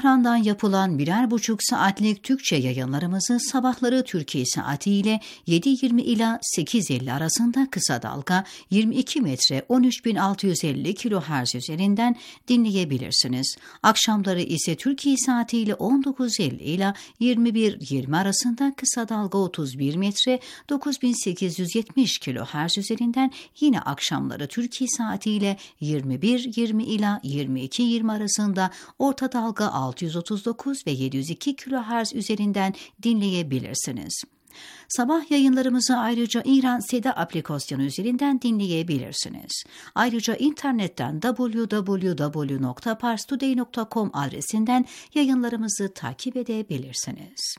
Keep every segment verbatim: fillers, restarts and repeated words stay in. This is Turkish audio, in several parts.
ekrandan yapılan birer buçuk saatlik Türkçe yayınlarımızı sabahları Türkiye saatiyle yedi yirmi ila sekiz elli arasında kısa dalga yirmi iki metre on üç bin altı yüz elli kilohertz üzerinden dinleyebilirsiniz. Akşamları ise Türkiye saatiyle on dokuz elli ila yirmi bir yirmi arasında kısa dalga otuz bir metre dokuz bin sekiz yüz yetmiş kilohertz üzerinden, yine akşamları Türkiye saatiyle yirmi bir yirmi ila yirmi iki yirmi arasında orta dalga altı yüz otuz dokuz ve yedi yüz iki kilohertz üzerinden dinleyebilirsiniz. Sabah yayınlarımızı ayrıca İran Seda aplikasyonu üzerinden dinleyebilirsiniz. Ayrıca internetten double-u double-u double-u nokta pars today nokta com adresinden yayınlarımızı takip edebilirsiniz.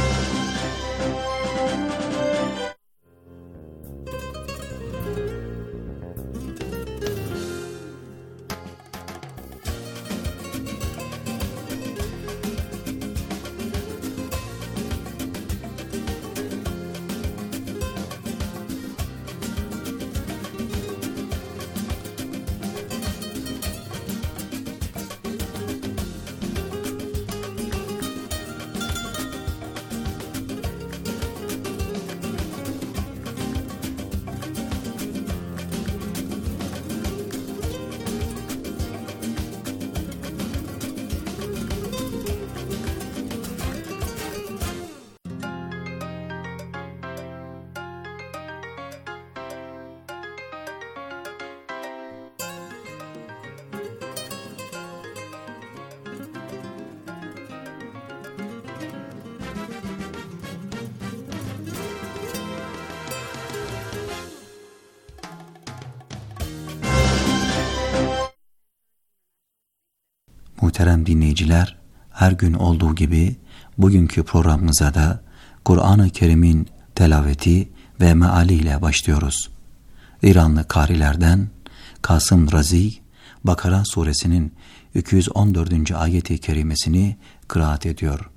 Muhterem dinleyiciler, her gün olduğu gibi bugünkü programımıza da Kur'an-ı Kerim'in telaveti ve mealiyle başlıyoruz. İranlı karilerden Kasım Razi, Bakara suresinin iki yüz on dördüncü ayeti kerimesini kıraat ediyor.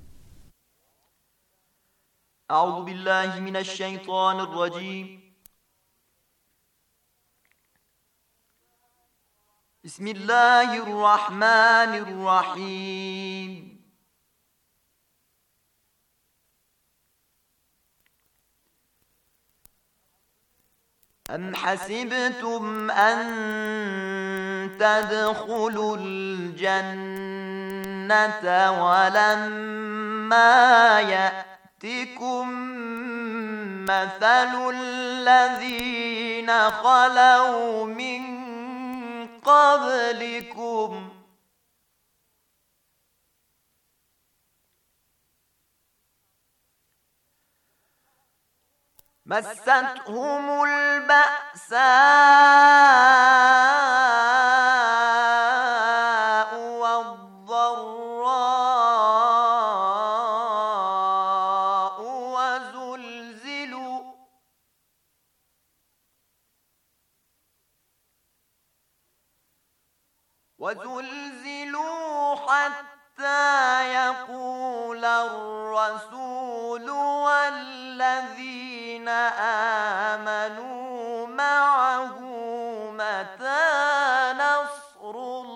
Euzubillahimineşşeytanirracim. Bismillahirrahmanirrahim. Em hasibtum en tedhulul cennete ve lemma ye'tikum meselul lezine halav min قبلكم مستهم البأساء والضراء وزلزلوا وزلزلوا حتى يقول الرسول والذين آمنوا معه متى نصر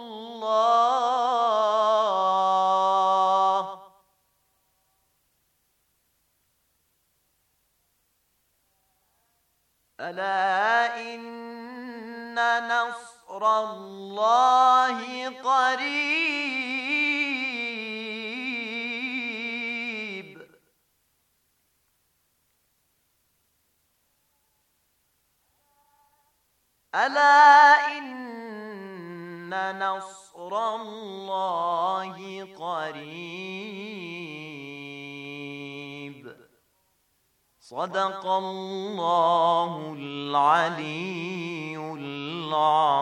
الله ألا إن نصر الله قريب ألا إن نصر الله قريب Sadakallahul aliyyul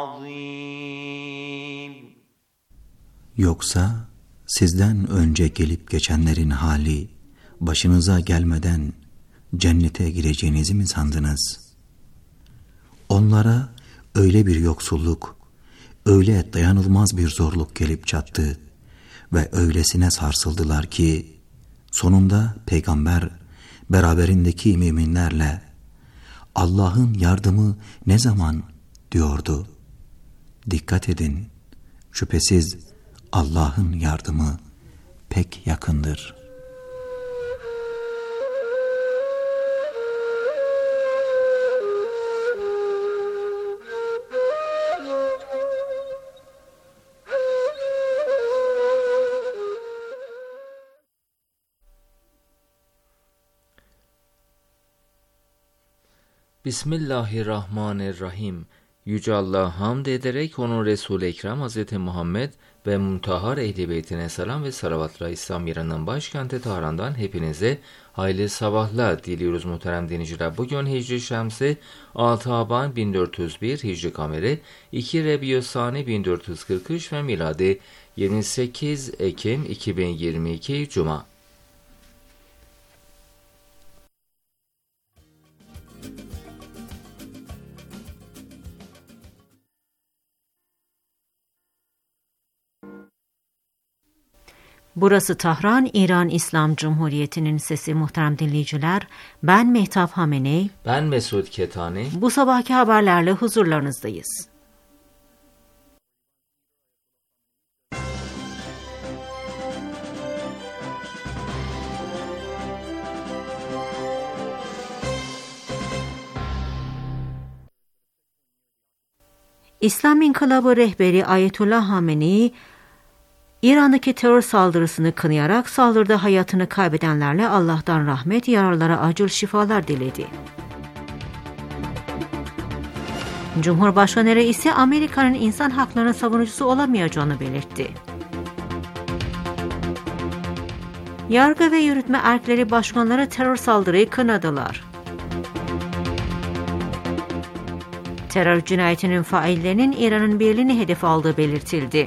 azim. Yoksa sizden önce gelip geçenlerin hali başınıza gelmeden cennete gireceğinizi mi sandınız? Onlara öyle bir yoksulluk, öyle dayanılmaz bir zorluk gelip çattı ve öylesine sarsıldılar ki sonunda peygamber beraberindeki müminlerle Allah'ın yardımı ne zaman diyordu. Dikkat edin, şüphesiz Allah'ın yardımı pek yakındır. Bismillahirrahmanirrahim. Yüce Allah'a hamd ederek onun Resul-i Ekrem Hz. Muhammed ve Muntahhar Ehl-i Beytine selam ve salavatla İslam İran'ın başkenti Tahran'dan hepinize hayırlı sabahlar diliyoruz muhterem dinleyiciler. Bugün Hicri Şemsi altı Aban bin dört yüz bir, Hicri Kameri iki Rebiyü'l-Sani bin dört yüz kırk üç ve miladi yirmi sekiz Ekim iki bin yirmi iki Cuma. Burası Tahran, İran İslam Cumhuriyeti'nin sesi muhterem dinleyiciler. Ben Mehtap Hameney. Ben Mesud Ketani. Bu sabahki haberlerle huzurlarınızdayız. İslam İnkılabı rehberi Ayetullah Hamenei, İran'daki terör saldırısını kınayarak saldırıda hayatını kaybedenlerle Allah'tan rahmet, yaralılara acil şifalar diledi. Cumhurbaşkanı Reisi Amerika'nın insan haklarının savunucusu olamayacağını belirtti. Yargı ve yürütme erkleri başkanları terör saldırıyı kınadılar. Terör cinayetinin faillerinin İran'ın birliğini hedef aldığı belirtildi.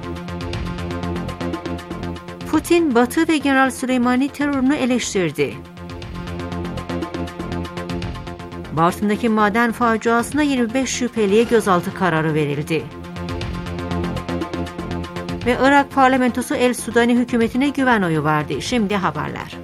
Putin, Batı ve General Süleymani terörünü eleştirdi. Bartın'daki maden faciasında yirmi beş şüpheliye gözaltı kararı verildi. Ve Irak parlamentosu El Sudani hükümetine güven oyu verdi. Şimdi haberler.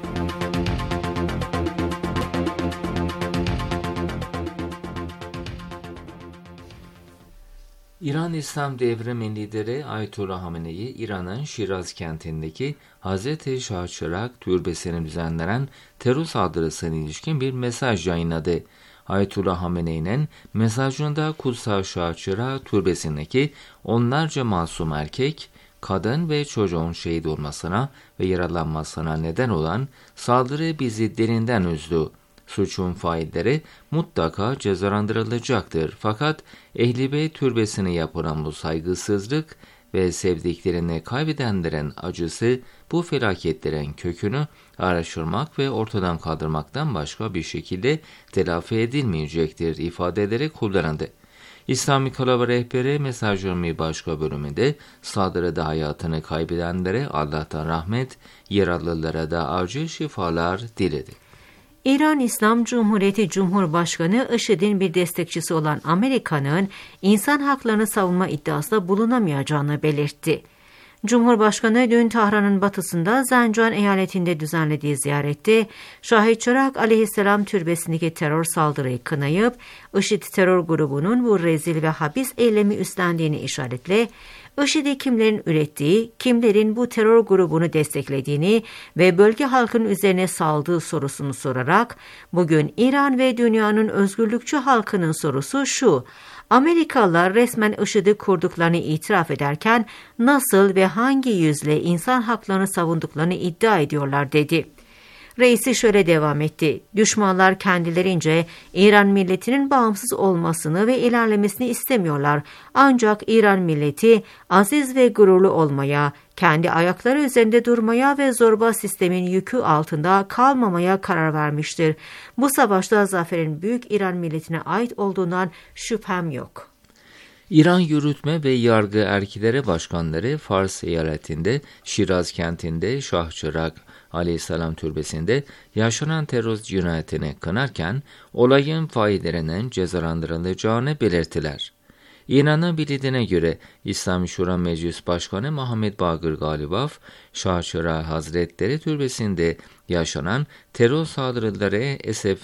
İran İslam Devrimi lideri Ayetullah Hamenei, İran'ın Şiraz kentindeki Hazreti Şah Çırak Türbesi'ne düzenlenen terör saldırısına ilişkin bir mesaj yayınladı. Ayetullah Hamenei'nin mesajında Kutsal Şah Çırak Türbesi'ndeki onlarca masum erkek, kadın ve çocuğun şehit olmasına ve yaralanmasına neden olan saldırı bizi derinden üzdü. Suçun failleri mutlaka cezalandırılacaktır. Fakat Ehl-i Beyt türbesine yapılan bu saygısızlık ve sevdiklerini kaybedenlerin acısı bu felaketlerin kökünü araştırmak ve ortadan kaldırmaktan başka bir şekilde telafi edilmeyecektir ifadeleri kullanıldı. İslam İnkılabı rehberi mesajının bir başka bölümünde saldırıda hayatını kaybedenlere Allah'tan rahmet, yaralılara da acil şifalar diledi. İran İslam Cumhuriyeti Cumhurbaşkanı IŞİD'in bir destekçisi olan Amerika'nın insan haklarını savunma iddiasında bulunamayacağını belirtti. Cumhurbaşkanı dün Tahran'ın batısında Zanjan eyaletinde düzenlediği ziyarette Şah-ı Çırak aleyhisselam türbesindeki terör saldırıyı kınayıp IŞİD terör grubunun bu rezil ve habis eylemi üstlendiğini işaretle IŞİD'i kimlerin ürettiği, kimlerin bu terör grubunu desteklediğini ve bölge halkının üzerine saldığı sorusunu sorarak, bugün İran ve dünyanın özgürlükçü halkının sorusu şu: Amerikalılar resmen IŞİD'i kurduklarını itiraf ederken nasıl ve hangi yüzle insan haklarını savunduklarını iddia ediyorlar dedi. Reisi şöyle devam etti: Düşmanlar kendilerince İran milletinin bağımsız olmasını ve ilerlemesini istemiyorlar. Ancak İran milleti aziz ve gururlu olmaya, kendi ayakları üzerinde durmaya ve zorba sistemin yükü altında kalmamaya karar vermiştir. Bu savaşta zaferin büyük İran milletine ait olduğundan şüphem yok. İran yürütme ve yargı erkleri başkanları Fars eyaletinde Şiraz kentinde Şah Çırak Aleyhisselam türbesinde yaşanan terör cinayetini kınarken olayın faillerinin cezalandırılacağını belirttiler. İran'ın bildiğine göre İslami Şura Meclis Başkanı Muhammed Bagir Galibaf, Şah Çırak Hazretleri türbesinde yaşanan terör saldırıları esef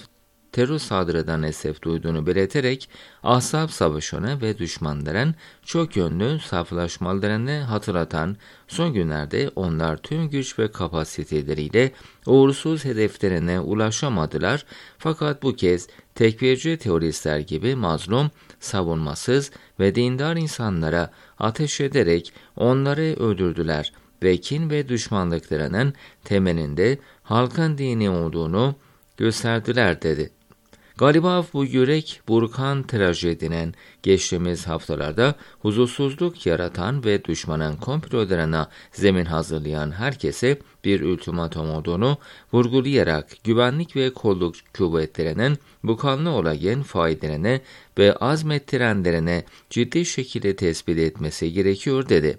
terör saldırıdan esef duyduğunu belirterek Ahzab Savaşı'nı ve düşmanların çok yönlü saflaşmalarını hatırlatan, son günlerde onlar tüm güç ve kapasiteleriyle uğursuz hedeflerine ulaşamadılar, fakat bu kez tekfirci teoristler gibi mazlum, savunmasız ve dindar insanlara ateş ederek onları öldürdüler ve kin ve düşmanlıklarının temelinde halkın dini olduğunu gösterdiler dedi. Galiba bu yürek burkan trajedinin geçtiğimiz haftalarda huzursuzluk yaratan ve düşmanın komplolarına zemin hazırlayan herkese bir ultimatum olduğunu vurgulayarak güvenlik ve kolluk kuvvetlerinin bu kanlı olayın faillerini ve azmettirenlerini ciddi şekilde tespit etmesi gerekiyor dedi.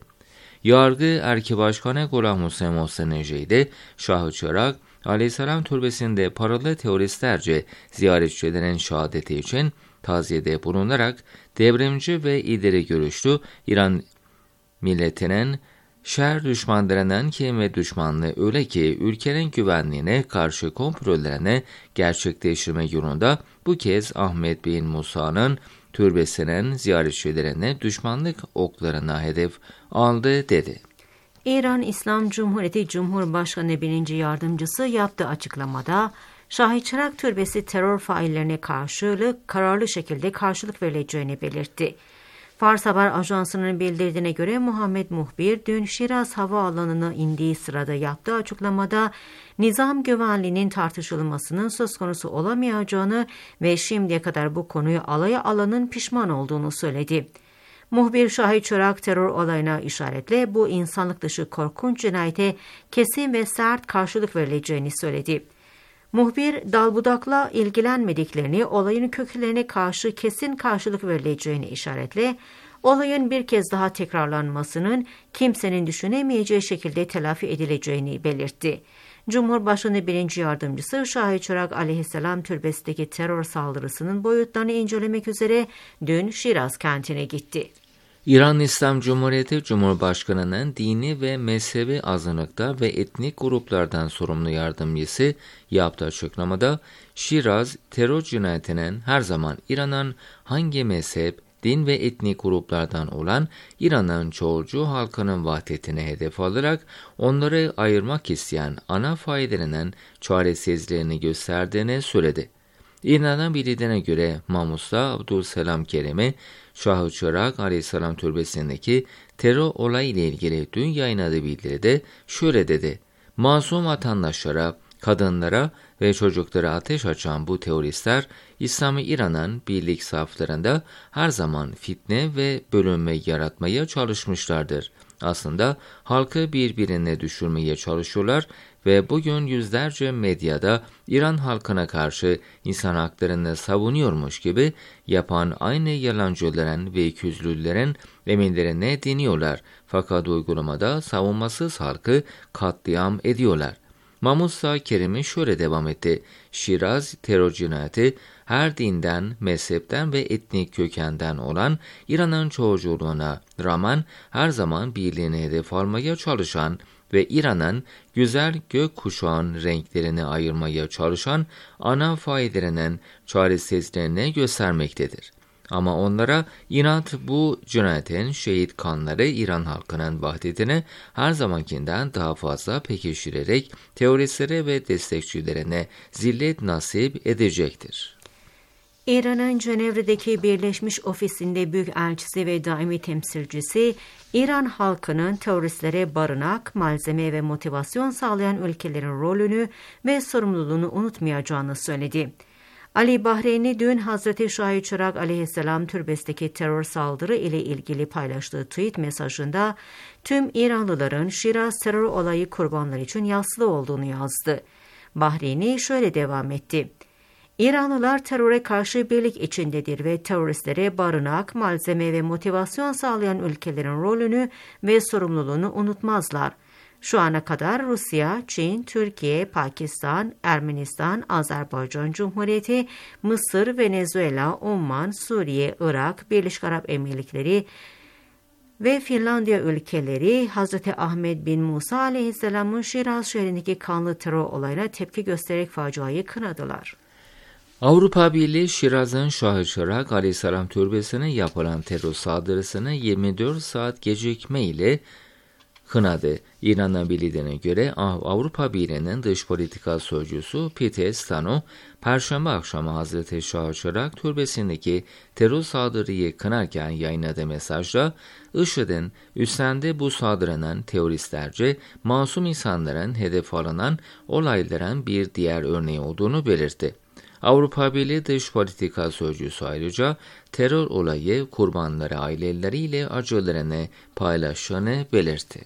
Yargı Erki Başkanı Ghulam Hussein Mohsen-i Şah-ı Çırak Aleyhisselam türbesinde paralı teröristlerce ziyaretçilerin şehadeti için taziyede bulunarak devrimci ve ileri görüşlü İran milletinin şer düşmanlarının kim ve düşmanlığı öyle ki ülkenin güvenliğine karşı komplolarını gerçekleştirme yolunda bu kez Ahmet bin Musa'nın türbesinin ziyaretçilerine düşmanlık oklarına hedef aldı dedi. İran İslam Cumhuriyeti Cumhurbaşkanı birinci Yardımcısı yaptığı açıklamada, Şah-ı Çırak Türbesi terör faillerine karşılık kararlı şekilde karşılık verileceğini belirtti. Fars Haber Ajansı'nın bildirdiğine göre Muhammed Muhbir dün Şiraz Havaalanı'na indiği sırada yaptığı açıklamada nizam güvenliğinin tartışılmasının söz konusu olamayacağını ve şimdiye kadar bu konuyu alaya alanın pişman olduğunu söyledi. Muhbir Şah-ı Çırak terör olayına işaretle bu insanlık dışı korkunç cinayete kesin ve sert karşılık verileceğini söyledi. Muhbir dalbudakla ilgilenmediklerini, olayın köklerine karşı kesin karşılık verileceğini işaretle, olayın bir kez daha tekrarlanmasının kimsenin düşünemeyeceği şekilde telafi edileceğini belirtti. Cumhurbaşkanı birinci Yardımcısı Şah-ı Çırak Aleyhisselam Türbesi'ndeki terör saldırısının boyutlarını incelemek üzere dün Şiraz kentine gitti. İran İslam Cumhuriyeti Cumhurbaşkanı'nın dini ve mezhebi azınlıkta ve etnik gruplardan sorumlu yardımcısı yaptığı açıklamada, Şiraz terör cinayetinin her zaman İran'ın hangi mezhep, din ve etnik gruplardan olan İran'ın çoğulcu halkının vahdetine hedef alarak onları ayırmak isteyen ana faillerinin çaresizliğini gösterdiğini söyledi. İran'ın bildiğine göre Mamus'ta Abdülselam Kerem'i Şah-ı Çırak Aleyhisselam Türbesi'ndeki terör olayı ile ilgili dün yayınladığı bildiride şöyle dedi: "Masum vatandaşlara, kadınlara ve çocuklara ateş açan bu teröristler İslam'ı İran'ın birlik saflarında her zaman fitne ve bölünme yaratmaya çalışmışlardır. Aslında halkı birbirine düşürmeye çalışıyorlar ve bugün yüzlerce medyada İran halkına karşı insan haklarını savunuyormuş gibi yapan aynı yalancıların ve ikiyüzlülerin emirlerine diniyorlar. Fakat uygulamada savunmasız halkı katliam ediyorlar." Mamusa Kerem'i şöyle devam etti: "Şiraz terör cinayeti her dinden, mezhepten ve etnik kökenden olan İran'ın çoğulculuğuna rağmen her zaman birliğini hedef almaya çalışan ve İran'ın güzel gökkuşağın renklerini ayırmaya çalışan ana faillerinin çaresizliğini göstermektedir. Ama onlara inat bu cinayetin şehit kanları İran halkının vahdetini her zamankinden daha fazla pekiştirerek teoristlere ve destekçilerine zillet nasip edecektir." İran'ın Cenevre'deki Birleşmiş Ofisi'nde Büyükelçisi ve daimi temsilcisi, İran halkının teröristlere barınak, malzeme ve motivasyon sağlayan ülkelerin rolünü ve sorumluluğunu unutmayacağını söyledi. Ali Bahreyn'i dün Hazreti Şah-ı Çırak Aleyhisselam Türbesi'ndeki terör saldırı ile ilgili paylaştığı tweet mesajında tüm İranlıların Şiraz terör olayı kurbanları için yaslı olduğunu yazdı. Bahreyn'i şöyle devam etti: "İranlılar teröre karşı birlik içindedir ve teröristlere barınak, malzeme ve motivasyon sağlayan ülkelerin rolünü ve sorumluluğunu unutmazlar. Şu ana kadar Rusya, Çin, Türkiye, Pakistan, Ermenistan, Azerbaycan Cumhuriyeti, Mısır, Venezuela, Oman, Suriye, Irak, Birleşik Arap Emirlikleri ve Finlandiya ülkeleri Hazreti Ahmet bin Musa Aleyhisselam'ın Şiraz şehrindeki kanlı terör olayına tepki göstererek faciayı kınadılar." Avrupa Birliği, Şiraz'ın Şah-ı Çırak Aleyhisselam Türbesi'ne yapılan terör saldırısını yirmi dört saat gecikme ile kınadı. İran'ın bildiğine göre Avrupa Birliği'nin dış politika sözcüsü Peter Stano, Perşembe akşamı Hazreti Şah-ı Çırak Türbesi'ndeki terör saldırıyı kınarken yayınladığı mesajda, IŞİD'in üstlendiği bu saldırının teröristlerce masum insanların hedef alınan olayların bir diğer örneği olduğunu belirtti. Avrupa Birliği Dış Politika Sözcüsü ayrıca terör olayı kurbanları aileleriyle acılarını paylaştığını belirtti.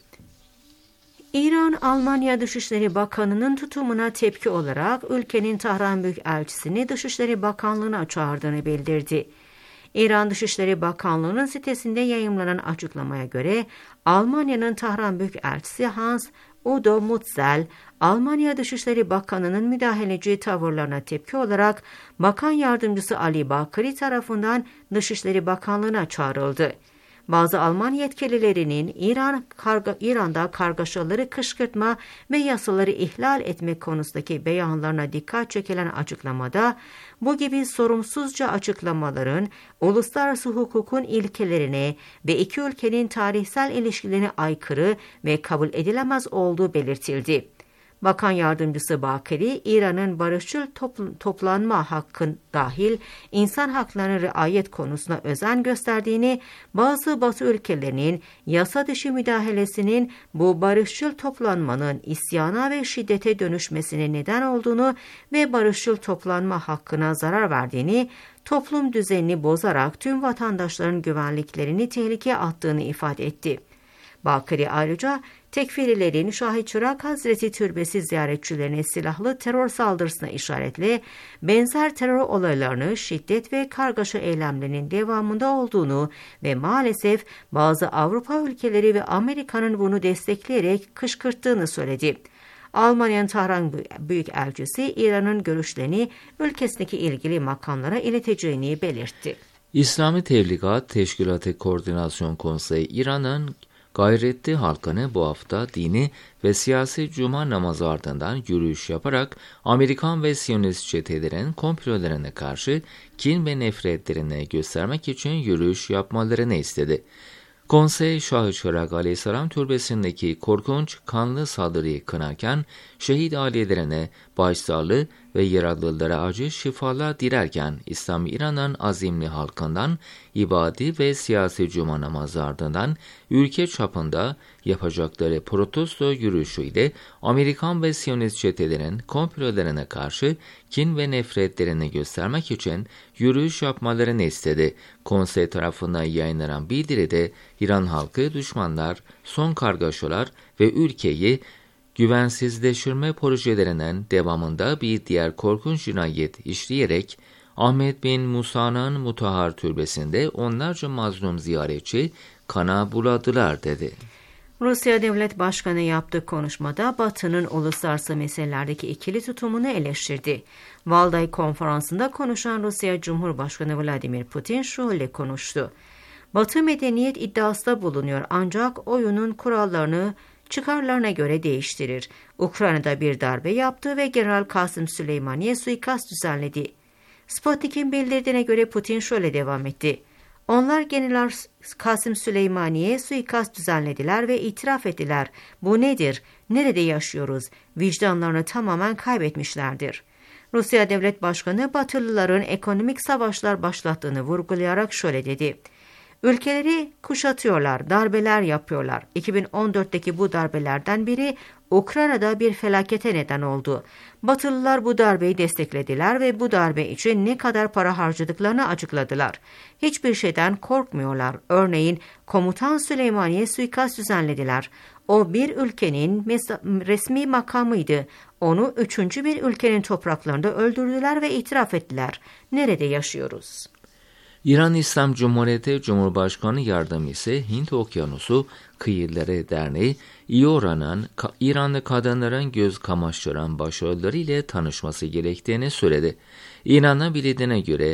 İran, Almanya Dışişleri Bakanı'nın tutumuna tepki olarak ülkenin Tahran Büyükelçisini Dışişleri Bakanlığı'na çağırdığını bildirdi. İran Dışişleri Bakanlığı'nın sitesinde yayımlanan açıklamaya göre Almanya'nın Tahran Büyükelçisi Hans Udo Mutzel, Almanya Dışişleri Bakanı'nın müdahaleci tavırlarına tepki olarak Bakan Yardımcısı Ali Bakri tarafından Dışişleri Bakanlığı'na çağrıldı. Bazı Alman yetkililerinin İran karga, İran'da kargaşaları kışkırtma ve yasaları ihlal etmek konusundaki beyanlarına dikkat çekilen açıklamada, bu gibi sorumsuzca açıklamaların uluslararası hukukun ilkelerine ve iki ülkenin tarihsel ilişkilerine aykırı ve kabul edilemez olduğu belirtildi. Bakan Yardımcısı Bakri, İran'ın barışçıl topl- toplanma hakkı dahil insan haklarına riayet konusuna özen gösterdiğini, bazı Batı ülkelerinin yasa dışı müdahalesinin bu barışçıl toplanmanın isyana ve şiddete dönüşmesine neden olduğunu ve barışçıl toplanma hakkına zarar verdiğini, toplum düzenini bozarak tüm vatandaşların güvenliklerini tehlikeye attığını ifade etti. Bakri ayrıca tekfirilerin Şah-ı Çırak Hazreti Türbesi ziyaretçilerine silahlı terör saldırısına işaretle benzer terör olaylarını şiddet ve kargaşa eylemlerinin devamında olduğunu ve maalesef bazı Avrupa ülkeleri ve Amerika'nın bunu destekleyerek kışkırttığını söyledi. Almanya'nın Tahran Büyükelçisi İran'ın görüşlerini ülkesindeki ilgili makamlara ileteceğini belirtti. İslami Tebligat Teşkilatı Koordinasyon Konseyi İran'ın gayretli halkını bu hafta dini ve siyasi cuma namazı ardından yürüyüş yaparak Amerikan ve Siyonist çetelerin komplolarına karşı kin ve nefretlerini göstermek için yürüyüş yapmalarını istedi. Konsey, Şah-ı Çırak Aleyhisselam Türbesi'ndeki korkunç kanlı saldırıyı kınarken şehit ailelerine başsağlığı ve yaralılara acı şifalar dilerken İslam İran'ın azimli halkından ibadi ve siyasi cuma namazı ardından ülke çapında yapacakları protesto yürüyüşüyle Amerikan ve Siyonist çetelerin komplolarına karşı kin ve nefretlerini göstermek için yürüyüş yapmalarını istedi. Konsey tarafından yayınlanan bildiride İran halkı düşmanlar, son kargaşalar ve ülkeyi güvensizleştirme projelerinin devamında bir diğer korkunç cinayet işleyerek Ahmet bin Musa'nın Mutahhar Türbesi'nde onlarca mazlum ziyaretçi kana buladılar dedi. Rusya Devlet Başkanı yaptığı konuşmada Batı'nın uluslararası meselelerdeki ikili tutumunu eleştirdi. Valday Konferansı'nda konuşan Rusya Cumhurbaşkanı Vladimir Putin şöyle konuştu. Batı medeniyet iddiasında bulunuyor ancak oyunun kurallarını çıkarlarına göre değiştirir. Ukrayna'da bir darbe yaptı ve General Kasım Süleymaniye suikast düzenledi. Sputnik'in bildirdiğine göre Putin şöyle devam etti. Onlar General Kasım Süleymaniye suikast düzenlediler ve itiraf ettiler. Bu nedir? Nerede yaşıyoruz? Vicdanlarını tamamen kaybetmişlerdir. Rusya Devlet Başkanı Batılıların ekonomik savaşlar başlattığını vurgulayarak şöyle dedi. Ülkeleri kuşatıyorlar, darbeler yapıyorlar. iki bin on dörtteki bu darbelerden biri Ukrayna'da bir felakete neden oldu. Batılılar bu darbeyi desteklediler ve bu darbe için ne kadar para harcadıklarını açıkladılar. Hiçbir şeyden korkmuyorlar. Örneğin Komutan Süleymaniye suikast düzenlediler. O bir ülkenin resmi makamıydı. Onu üçüncü bir ülkenin topraklarında öldürdüler ve itiraf ettiler. Nerede yaşıyoruz? İran İslam Cumhuriyeti Cumhurbaşkanı Yardımcısı Hint Okyanusu Kıyıları Derneği, İORA'nın İranlı kadınların göz kamaştıran başarıları ile tanışması gerektiğini söyledi. İran'ın bildiğine göre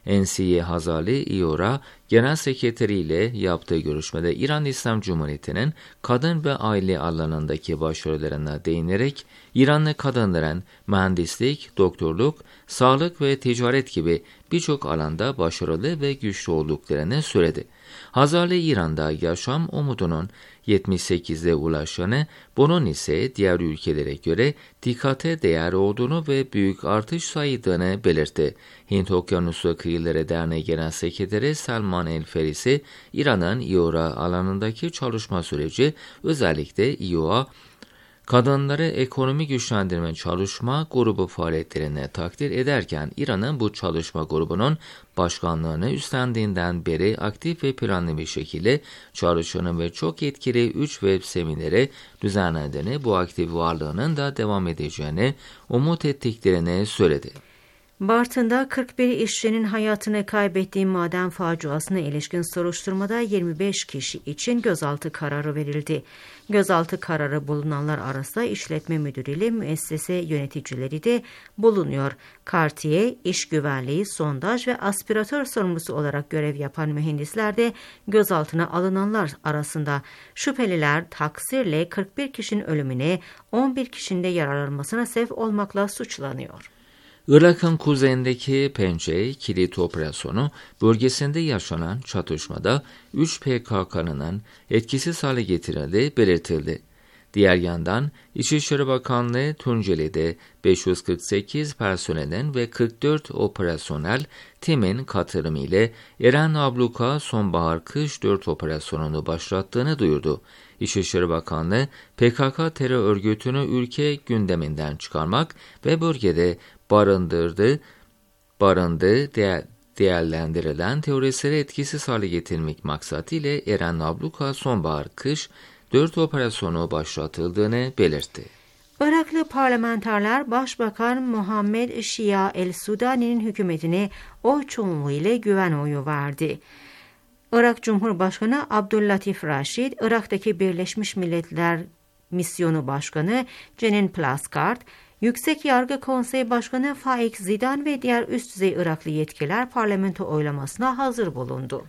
Ensiye Hazali İOR'a Genel Sekreteri ile yaptığı görüşmede İran İslam Cumhuriyeti'nin kadın ve aile alanındaki başarılarına değinerek İranlı kadınların mühendislik, doktorluk, sağlık ve ticaret gibi birçok alanda başarılı ve güçlü olduklarını söyledi. Hazali İran'da yaşam umudunun yetmiş sekizde ulaşanı, bunun ise diğer ülkelere göre dikkate değer olduğunu ve büyük artış sayıdığını belirtti. Hint Okyanusu Kıyıları Derneği Genel Sekreteri Salman El-Ferisi, İran'ın İOR'a alanındaki çalışma süreci, özellikle İOA, kadınları ekonomi güçlendirme çalışma grubu faaliyetlerine takdir ederken, İran'ın bu çalışma grubunun başkanlığını üstlendiğinden beri aktif ve planlı bir şekilde çalışanın ve çok etkili üç web semineri düzenlediğini, bu aktif varlığının da devam edeceğini umut ettiklerini söyledi. Bartın'da kırk bir işçinin hayatını kaybettiği maden faciasına ilişkin soruşturmada yirmi beş kişi için gözaltı kararı verildi. Gözaltı kararı bulunanlar arasında işletme müdürü ile müessese yöneticileri de bulunuyor. Kartiye, iş güvenliği, sondaj ve aspiratör sorumlusu olarak görev yapan mühendisler de gözaltına alınanlar arasında. Şüpheliler taksirle kırk bir kişinin ölümüne, on bir kişinin de yaralanmasına sebep olmakla suçlanıyor. Irak'ın kuzeyindeki Pençe Kilit Operasyonu bölgesinde yaşanan çatışmada üç P K K'nın etkisiz hale getirildiği belirtildi. Diğer yandan İçişleri Bakanlığı Tunceli'de beş yüz kırk sekiz personelin ve kırk dört operasyonel timin katılımı ile Eren Abluka Sonbahar-Kış dört operasyonunu başlattığını duyurdu. İçişleri Bakanlığı, P K K terör örgütünü ülke gündeminden çıkarmak ve bölgede barındırdı, barındığı değer, değerlendirilen teröristleri etkisiz hale getirmek maksadıyla Eren Abluka Sonbahar-Kış dört operasyonu başlatıldığını belirtti. Iraklı parlamenterler Başbakan Muhammed Şia el-Sudani'nin hükümetine oy çoğunluğu ile güven oyu verdi. Irak Cumhurbaşkanı Abdüllatif Raşid, Irak'taki Birleşmiş Milletler Misyonu Başkanı Cenin Plascart, Yüksek Yargı Konseyi Başkanı Faik Zidan ve diğer üst düzey Iraklı yetkililer parlamento oylamasına hazır bulundu.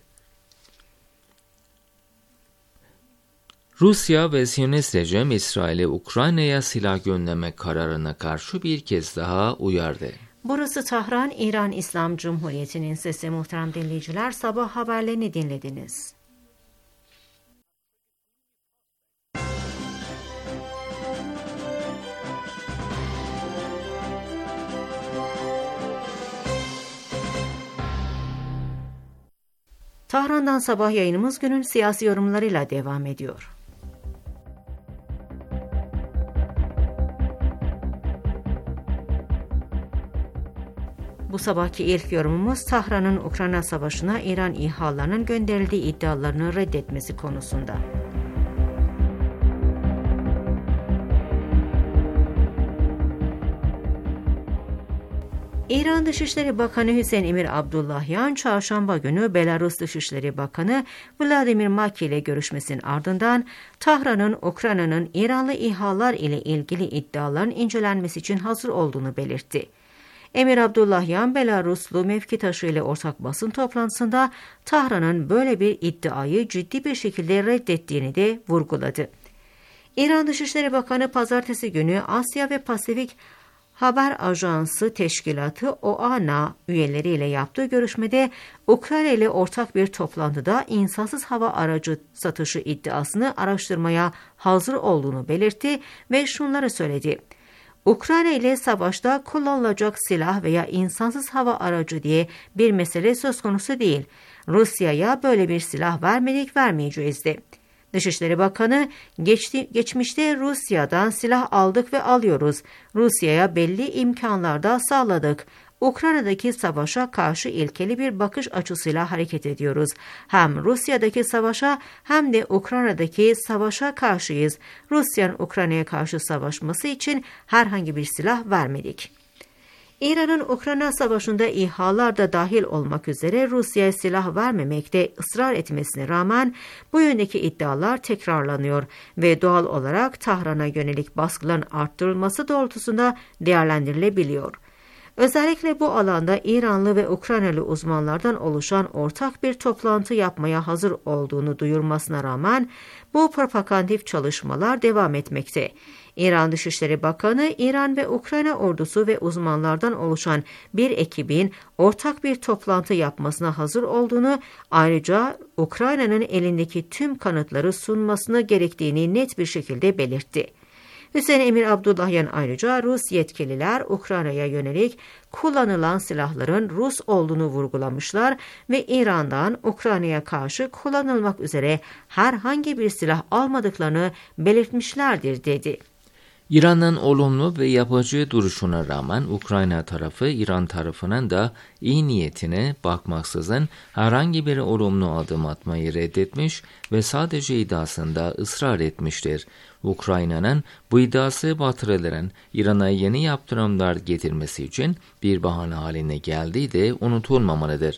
Rusya ve Siyonist rejim İsrail'e Ukrayna'ya silah gönderme kararına karşı bir kez daha uyardı. Burası Tahran, İran İslam Cumhuriyeti'nin sesi. Muhterem dinleyiciler, sabah haberlerini dinlediniz. Tahran'dan sabah yayınımız günün siyasi yorumlarıyla devam ediyor. Bu sabahki ilk yorumumuz Tahran'ın Ukrayna Savaşı'na İran İHA'larının gönderildiği iddialarını reddetmesi konusunda. İran Dışişleri Bakanı Hüseyin Emir Abdullahyan, çarşamba günü Belarus Dışişleri Bakanı Vladimir Maki ile görüşmesinin ardından Tahran'ın Ukrayna'nın İranlı İHA'lar ile ilgili iddiaların incelenmesi için hazır olduğunu belirtti. Emir Abdullahyan, Belaruslu mevkitaşı ile ortak basın toplantısında Tahran'ın böyle bir iddiayı ciddi bir şekilde reddettiğini de vurguladı. İran Dışişleri Bakanı pazartesi günü Asya ve Pasifik Haber Ajansı Teşkilatı O A N A üyeleriyle yaptığı görüşmede Ukrayna ile ortak bir toplantıda insansız hava aracı satışı iddiasını araştırmaya hazır olduğunu belirtti ve şunları söyledi. Ukrayna ile savaşta kullanılacak silah veya insansız hava aracı diye bir mesele söz konusu değil. Rusya'ya böyle bir silah vermedik, vermeyeceğiz de. Dışişleri Bakanı, geçti, geçmişte Rusya'dan silah aldık ve alıyoruz. Rusya'ya belli imkanlarda sağladık. Ukrayna'daki savaşa karşı ilkeli bir bakış açısıyla hareket ediyoruz. Hem Rusya'daki savaşa hem de Ukrayna'daki savaşa karşıyız. Rusya'nın Ukrayna'ya karşı savaşması için herhangi bir silah vermedik. İran'ın Ukrayna Savaşı'nda İHA'lar da dahil olmak üzere Rusya'ya silah vermemekte ısrar etmesine rağmen bu yöndeki iddialar tekrarlanıyor ve doğal olarak Tahran'a yönelik baskıların arttırılması doğrultusunda değerlendirilebiliyor. Özellikle bu alanda İranlı ve Ukraynalı uzmanlardan oluşan ortak bir toplantı yapmaya hazır olduğunu duyurmasına rağmen bu propagandif çalışmalar devam etmekte. İran Dışişleri Bakanı, İran ve Ukrayna ordusu ve uzmanlardan oluşan bir ekibin ortak bir toplantı yapmasına hazır olduğunu, ayrıca Ukrayna'nın elindeki tüm kanıtları sunmasını gerektiğini net bir şekilde belirtti. Hüseyin Emir Abdullahyan ayrıca Rus yetkililer Ukrayna'ya yönelik kullanılan silahların Rus olduğunu vurgulamışlar ve İran'dan Ukrayna'ya karşı kullanılmak üzere herhangi bir silah almadıklarını belirtmişlerdir dedi. İran'ın olumlu ve yapıcı duruşuna rağmen Ukrayna tarafı İran tarafının da iyi niyetine bakmaksızın herhangi bir olumlu adım atmayı reddetmiş ve sadece iddiasında ısrar etmiştir. Ukrayna'nın bu iddiası Batılıların İran'a yeni yaptırımlar getirmesi için bir bahane haline geldiği de unutulmamalıdır.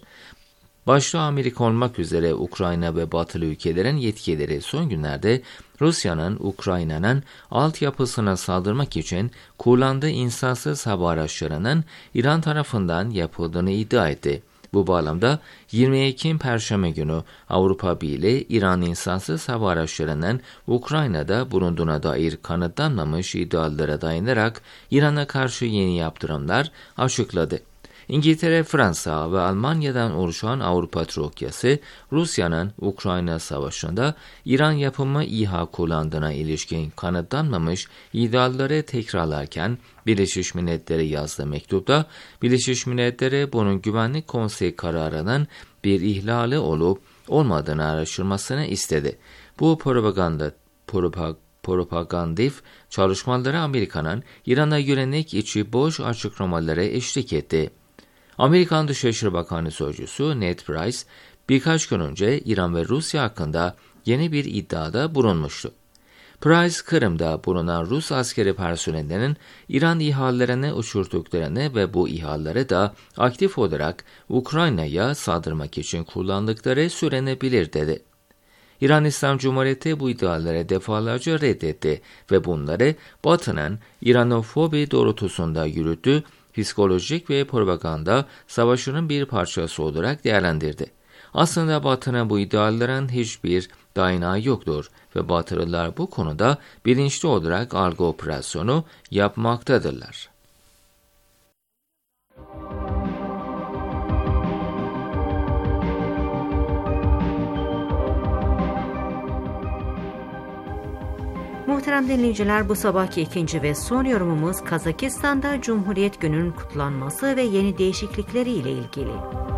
Başta Amerika olmak üzere Ukrayna ve Batılı ülkelerin yetkileri son günlerde Rusya'nın Ukrayna'nın altyapısına saldırmak için kullandığı insansız hava araçlarının İran tarafından yapıldığını iddia etti. Bu bağlamda yirmi Ekim Perşembe günü Avrupa Birliği İran insansız hava araçlarının Ukrayna'da bulunduğuna dair kanıtlanmamış iddialara dayanarak İran'a karşı yeni yaptırımlar açıkladı. İngiltere, Fransa ve Almanya'dan oluşan Avrupa Trokyası, Rusya'nın Ukrayna Savaşı'nda İran yapımı İHA kullandığına ilişkin kanıtlanmamış iddiaları tekrarlarken Birleşmiş Milletler'e yazdığı mektupta, Birleşmiş Milletler'e bunun Güvenlik Konseyi kararının bir ihlali olup olmadığını araştırmasını istedi. Bu propaganda propaganda propagandif çalışmaları Amerika'nın İran'a yönelik içi boş açıklamalara eşlik etti. Amerikan Dışişleri Bakanı Sözcüsü Ned Price birkaç gün önce İran ve Rusya hakkında yeni bir iddiada bulunmuştu. Price, Kırım'da bulunan Rus askeri personellerinin İran İHA'larını uçurduklarını ve bu İHA'ları da aktif olarak Ukrayna'ya saldırmak için kullandıkları söylenebilir dedi. İran İslam Cumhuriyeti bu iddiaları defalarca reddetti ve bunları Batı'nın İranofobi doğrultusunda yürüttüğü psikolojik ve propaganda savaşının bir parçası olarak değerlendirdi. Aslında Batı'nın bu iddiaların hiçbir dayanağı yoktur ve Batılılar bu konuda bilinçli olarak algı operasyonu yapmaktadırlar. Muhterem dinleyiciler, bu sabahki ikinci ve son yorumumuz Kazakistan'da Cumhuriyet Günü'nün kutlanması ve yeni değişiklikleri ile ilgili.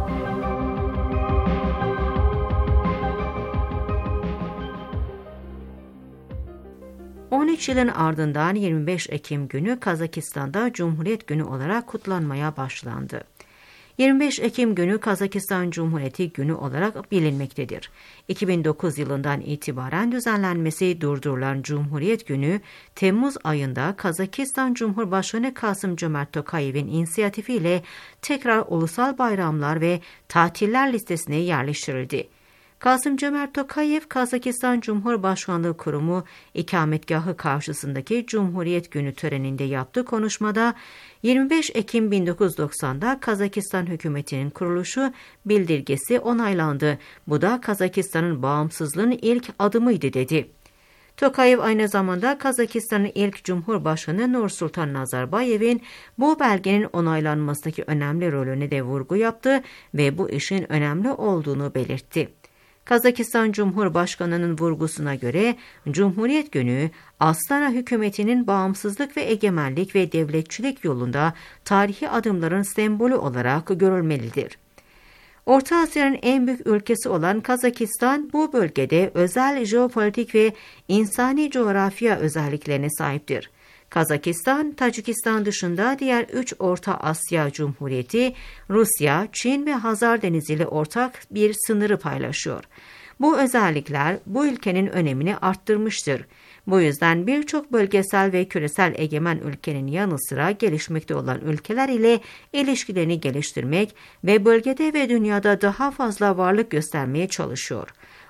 on üç yılın ardından yirmi beş Ekim günü Kazakistan'da Cumhuriyet Günü olarak kutlanmaya başlandı. yirmi beş Ekim günü Kazakistan Cumhuriyeti Günü olarak bilinmektedir. iki bin dokuz yılından itibaren düzenlenmesi durdurulan Cumhuriyet Günü, Temmuz ayında Kazakistan Cumhurbaşkanı Kasım-Cömert Tokayev'in inisiyatifiyle tekrar ulusal bayramlar ve tatiller listesine yerleştirildi. Kasım-Cömert Tokayev, Kazakistan Cumhurbaşkanlığı Kurumu ikametgahı karşısındaki Cumhuriyet Günü töreninde yaptığı konuşmada, yirmi beş Ekim bin dokuz yüz doksan'da Kazakistan hükümetinin kuruluşu bildirgesi onaylandı. Bu da Kazakistan'ın bağımsızlığının ilk adımıydı dedi. Tokayev aynı zamanda Kazakistan'ın ilk Cumhurbaşkanı Nursultan Nazarbayev'in bu belgenin onaylanmasındaki önemli rolüne de vurgu yaptı ve bu işin önemli olduğunu belirtti. Kazakistan Cumhurbaşkanı'nın vurgusuna göre Cumhuriyet Günü, Astana hükümetinin bağımsızlık ve egemenlik ve devletçilik yolunda tarihi adımların sembolü olarak görülmelidir. Orta Asya'nın en büyük ülkesi olan Kazakistan, bu bölgede özel jeopolitik ve insani coğrafya özelliklerine sahiptir. Kazakistan, Tacikistan dışında diğer üç Orta Asya Cumhuriyeti, Rusya, Çin ve Hazar Denizi ile ortak bir sınırı paylaşıyor. Bu özellikler bu ülkenin önemini arttırmıştır. Bu yüzden birçok bölgesel ve küresel egemen ülkenin yanı sıra gelişmekte olan ülkeler ile ilişkilerini geliştirmek ve bölgede ve dünyada daha fazla varlık göstermeye çalışıyor.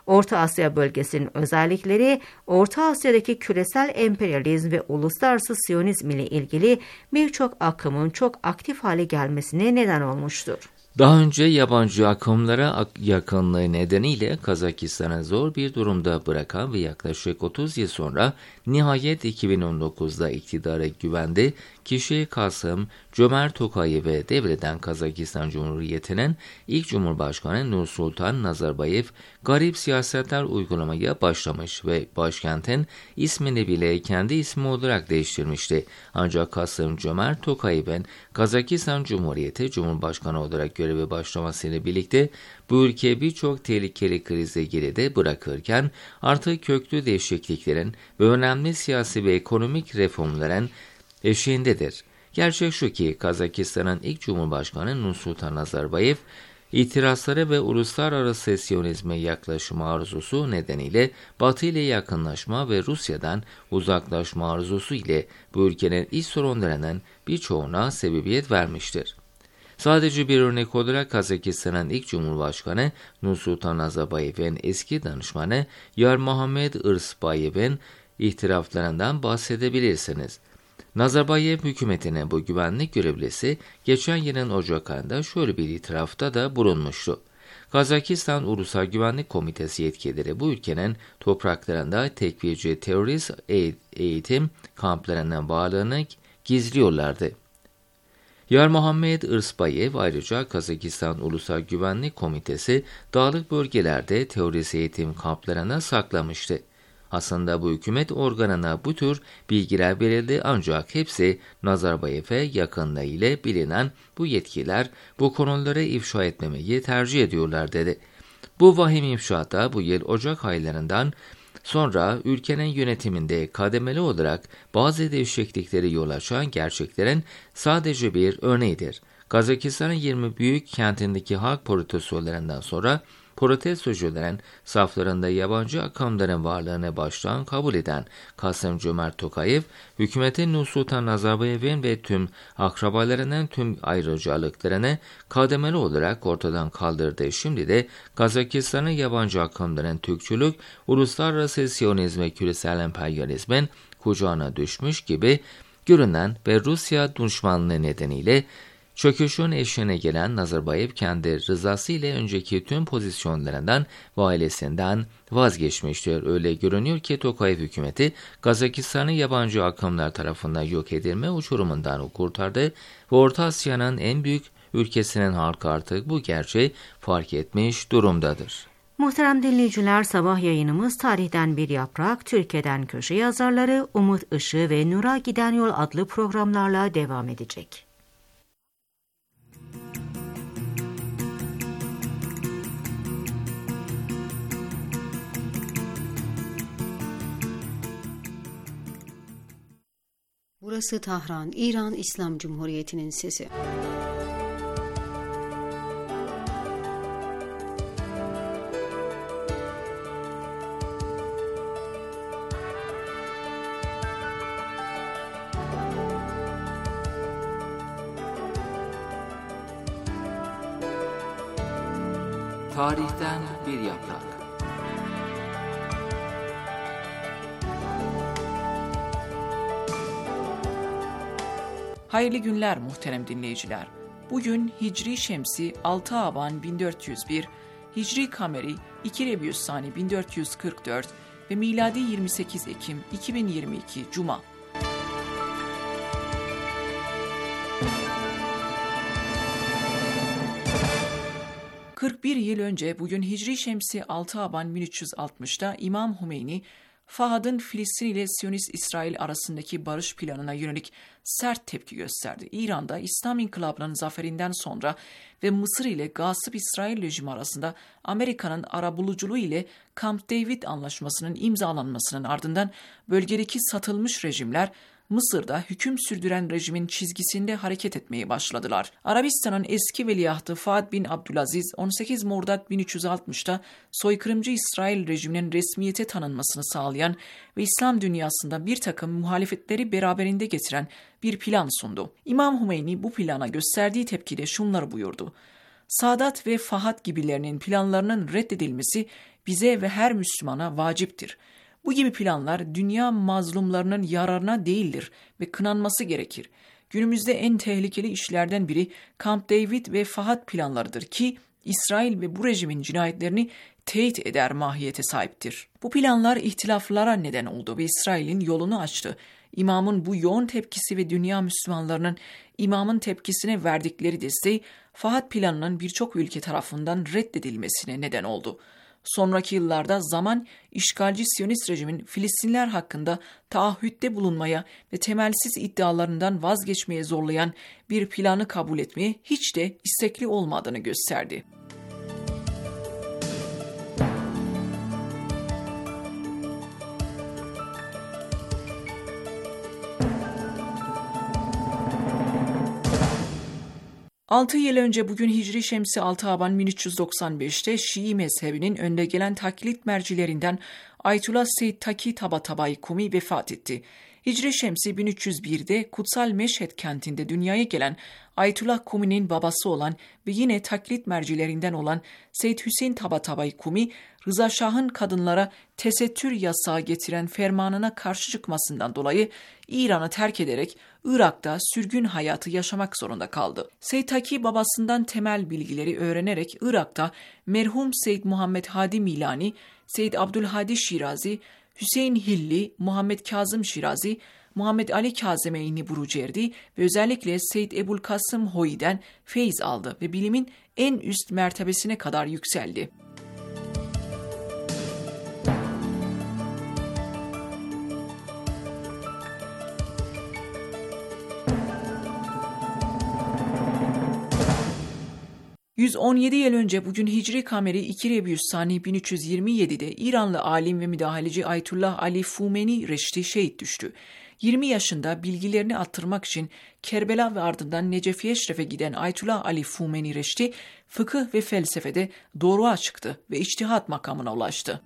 Orta Asya bölgesinin özellikleri, Orta Asya'daki küresel emperyalizm ve uluslararası Siyonizm ile ilgili birçok akımın çok aktif hale gelmesine neden olmuştur. Daha önce yabancı akımlara yakınlığı nedeniyle Kazakistan'ı zor bir durumda bırakan ve yaklaşık otuz yıl sonra nihayet iki bin on dokuzda iktidara güvendi kişi Kasım Cömert Tokayev'e devreden Kazakistan Cumhuriyeti'nin ilk Cumhurbaşkanı Nursultan Nazarbayev garip siyasetler uygulamaya başlamış ve başkentin ismini bile kendi ismi olarak değiştirmişti. Ancak Kasım Cömert Tokayev'in Kazakistan Cumhuriyeti Cumhurbaşkanı olarak göreve başlamasıyla birlikte bu ülke birçok tehlikeli krize geride bırakırken artık köklü değişikliklerin ve önemli siyasi ve ekonomik reformların eşiğindedir. Gerçek şu ki Kazakistan'ın ilk Cumhurbaşkanı Nursultan Nazarbayev, itirazları ve uluslararası Siyonizme yaklaşım arzusu nedeniyle Batı ile yakınlaşma ve Rusya'dan uzaklaşma arzusu ile bu ülkenin iç sorunlarının birçoğuna sebebiyet vermiştir. Sadece bir örnek olarak Kazakistan'ın ilk Cumhurbaşkanı Nursultan Nazarbayev'in eski danışmanı Yar Muhammed Irsbayev'in ihtiraflarından bahsedebilirsiniz. Nazarbayev hükümetine bu güvenlik görevlisi geçen yılın Ocak ayında şöyle bir itirafta da bulunmuştu. Kazakistan Ulusal Güvenlik Komitesi yetkilileri bu ülkenin topraklarında tekfirci terörist eğitim kamplarının varlığını gizliyorlardı. Yar Muhammed Irsbayev ayrıca Kazakistan Ulusal Güvenlik Komitesi dağlık bölgelerde terörist eğitim kamplarına saklamıştı. Aslında bu hükümet organına bu tür bilgiler verildi ancak hepsi Nazarbayev'e yakınlığı ile bilinen bu yetkililer bu konuları ifşa etmemeyi tercih ediyorlar dedi. Bu vahim ifşaata bu yıl Ocak aylarından sonra ülkenin yönetiminde kademeli olarak bazı değişiklikleri yol açan gerçeklerin sadece bir örneğidir. Kazakistan'ın yirmi büyük kentindeki halk protestolarından sonra protestocuların saflarında yabancı akımların varlığını baştan kabul eden Kasım Cömert Tokayev, hükümetin Nursultan Nazarbayev'in ve tüm akrabalarının tüm ayrıcalıklarını kademeli olarak ortadan kaldırdı. Şimdi de Kazakistan'ın yabancı akımların Türkçülük, uluslararası Siyonizm ve küresel emperyalizmin kucağına düşmüş gibi görünen ve Rusya düşmanlığı nedeniyle çöküşün eşiğine gelen Nazarbayev kendi rızası ile önceki tüm pozisyonlarından ve ailesinden vazgeçmiştir. Öyle görünüyor ki Tokayev hükümeti Kazakistan'ı yabancı akımlar tarafından yok edilme uçurumundan kurtardı ve Orta Asya'nın en büyük ülkesinin halkı artık bu gerçeği fark etmiş durumdadır. Muhterem dinleyiciler, sabah yayınımız Tarihten Bir Yaprak, Türkiye'den köşe yazarları Umut Işığı ve Nur'a Giden Yol adlı programlarla devam edecek. Burası Tahran, İran İslam Cumhuriyeti'nin sesi. Tarihten bir yaprak. Hayırlı günler muhterem dinleyiciler. Bugün Hicri Şemsi altı Aban bin dört yüz bir, Hicri Kameri iki Rebiüssani bin dört yüz kırk dört ve miladi yirmi sekiz Ekim iki bin yirmi iki Cuma. kırk bir yıl önce bugün Hicri Şemsi altı Aban bin üç yüz altmışta İmam Hümeyni, Fahad'ın Filistin ile Siyonist İsrail arasındaki barış planına yönelik sert tepki gösterdi. İran'da İslam İnkılabı'nın zaferinden sonra ve Mısır ile gasip İsrail rejimi arasında Amerika'nın arabuluculuğu ile Camp David Anlaşması'nın imzalanmasının ardından bölgedeki satılmış rejimler Mısır'da hüküm sürdüren rejimin çizgisinde hareket etmeye başladılar. Arabistan'ın eski veliahtı Fahd bin Abdülaziz on sekiz Mordad bin üç yüz altmışta soykırımcı İsrail rejiminin resmiyete tanınmasını sağlayan ve İslam dünyasında bir takım muhalefetleri beraberinde getiren bir plan sundu. İmam Hümeyni bu plana gösterdiği tepkide şunları buyurdu: Sadat ve Fahad gibilerinin planlarının reddedilmesi bize ve her Müslümana vaciptir. Bu gibi planlar dünya mazlumlarının yararına değildir ve kınanması gerekir. Günümüzde en tehlikeli işlerden biri Camp David ve Fahad planlarıdır ki İsrail ve bu rejimin cinayetlerini teyit eder mahiyete sahiptir. Bu planlar ihtilaflara neden oldu ve İsrail'in yolunu açtı. İmamın bu yoğun tepkisi ve dünya Müslümanlarının imamın tepkisine verdikleri desteği Fahad planının birçok ülke tarafından reddedilmesine neden oldu. Sonraki yıllarda zaman işgalci Siyonist rejimin Filistinler hakkında taahhütte bulunmaya ve temelsiz iddialarından vazgeçmeye zorlayan bir planı kabul etmeye hiç de istekli olmadığını gösterdi. Altı yıl önce bugün Hicri Şemsi altı Haban bin üç yüz doksan beşte Şii mezhebinin önde gelen taklit mercilerinden Ayetullah Seyyid Taki Tabatabai Kumi vefat etti. Hicri Şemsi bin üç yüz birde Kutsal Meşhed kentinde dünyaya gelen Ayetullah Kumi'nin babası olan ve yine taklit mercilerinden olan Seyyid Hüseyin Tabatabai Kumi, Rıza Şah'ın kadınlara tesettür yasağı getiren fermanına karşı çıkmasından dolayı İran'ı terk ederek Irak'ta sürgün hayatı yaşamak zorunda kaldı. Seyyid Taki babasından temel bilgileri öğrenerek Irak'ta merhum Seyyid Muhammed Hadi Milani, Seyyid Abdülhadi Şirazi, Hüseyin Hilli, Muhammed Kazım Şirazi, Muhammed Ali Kazemeyni Burucerdi ve özellikle Seyyid Ebulkasım Hoi'den feyiz aldı ve bilimin en üst mertebesine kadar yükseldi. yüz on yedi yıl önce bugün Hicri Kameri iki Rebiüssani bin üç yüz yirmi yedide İranlı alim ve müdahaleci Ayetullah Ali Fumeni Reşti şehit düştü. yirmi yaşında bilgilerini arttırmak için Kerbela ve ardından Necefi Eşref'e giden Ayetullah Ali Fumeni Reşti, fıkıh ve felsefede doğruğa çıktı ve içtihat makamına ulaştı.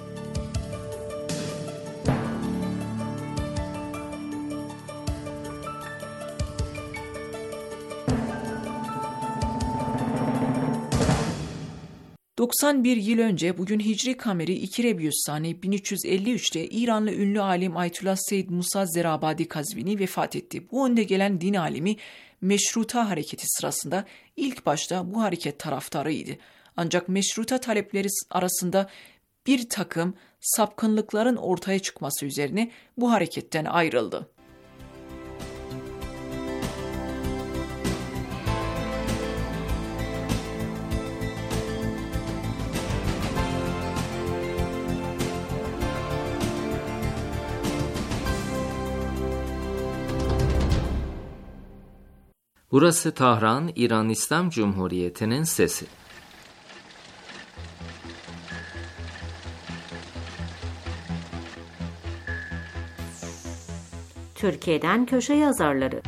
doksan bir yıl önce bugün Hicri Kameri iki Rebiüssani bin üç yüz elli üçte İranlı ünlü alim Ayetullah Seyyid Musa Zerabadi Kazvini vefat etti. Bu önde gelen din alimi Meşruta hareketi sırasında ilk başta bu hareket taraftarıydı. Ancak meşruta talepleri arasında bir takım sapkınlıkların ortaya çıkması üzerine bu hareketten ayrıldı. Burası Tahran, İran İslam Cumhuriyeti'nin sesi. Türkiye'den köşe yazarları.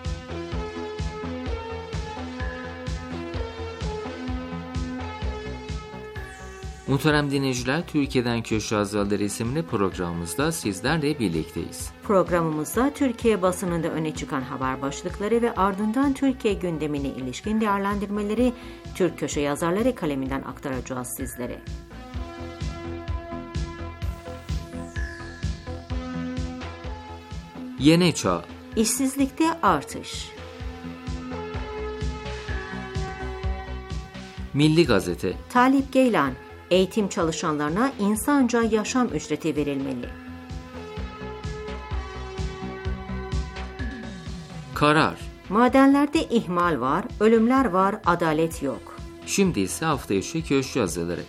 Muhterem dinleyiciler, Türkiye'den Köşe Yazarları isimli programımızda sizlerle birlikteyiz. Programımızda Türkiye basınında öne çıkan haber başlıkları ve ardından Türkiye gündemine ilişkin değerlendirmeleri Türk Köşe Yazarları kaleminden aktaracağız sizlere. Yeni Çağ. İşsizlikte artış. Milli Gazete. Talip Geylan, eğitim çalışanlarına insanca yaşam ücreti verilmeli. Karar. Madenlerde ihmal var, ölümler var, adalet yok. Şimdi ise hafta içi köşe yazıları.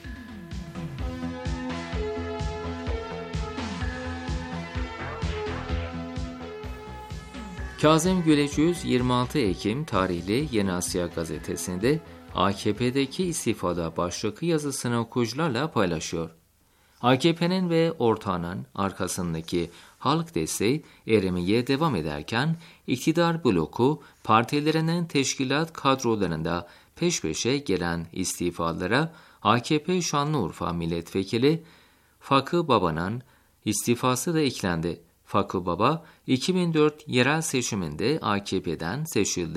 Kazım Gülecüz yirmi altı Ekim tarihli Yeni Asya gazetesinde A K P'deki istifada başlıklı yazısını okuyucularla paylaşıyor. A K P'nin ve ortağının arkasındaki halk desteği erimeye devam ederken iktidar bloku partilerinin teşkilat kadrolarında peş peşe gelen istifalara A K P Şanlıurfa Milletvekili Fakı Baba'nın istifası da eklendi. Fakı Baba iki bin dört yerel seçiminde A K P'den seçildi.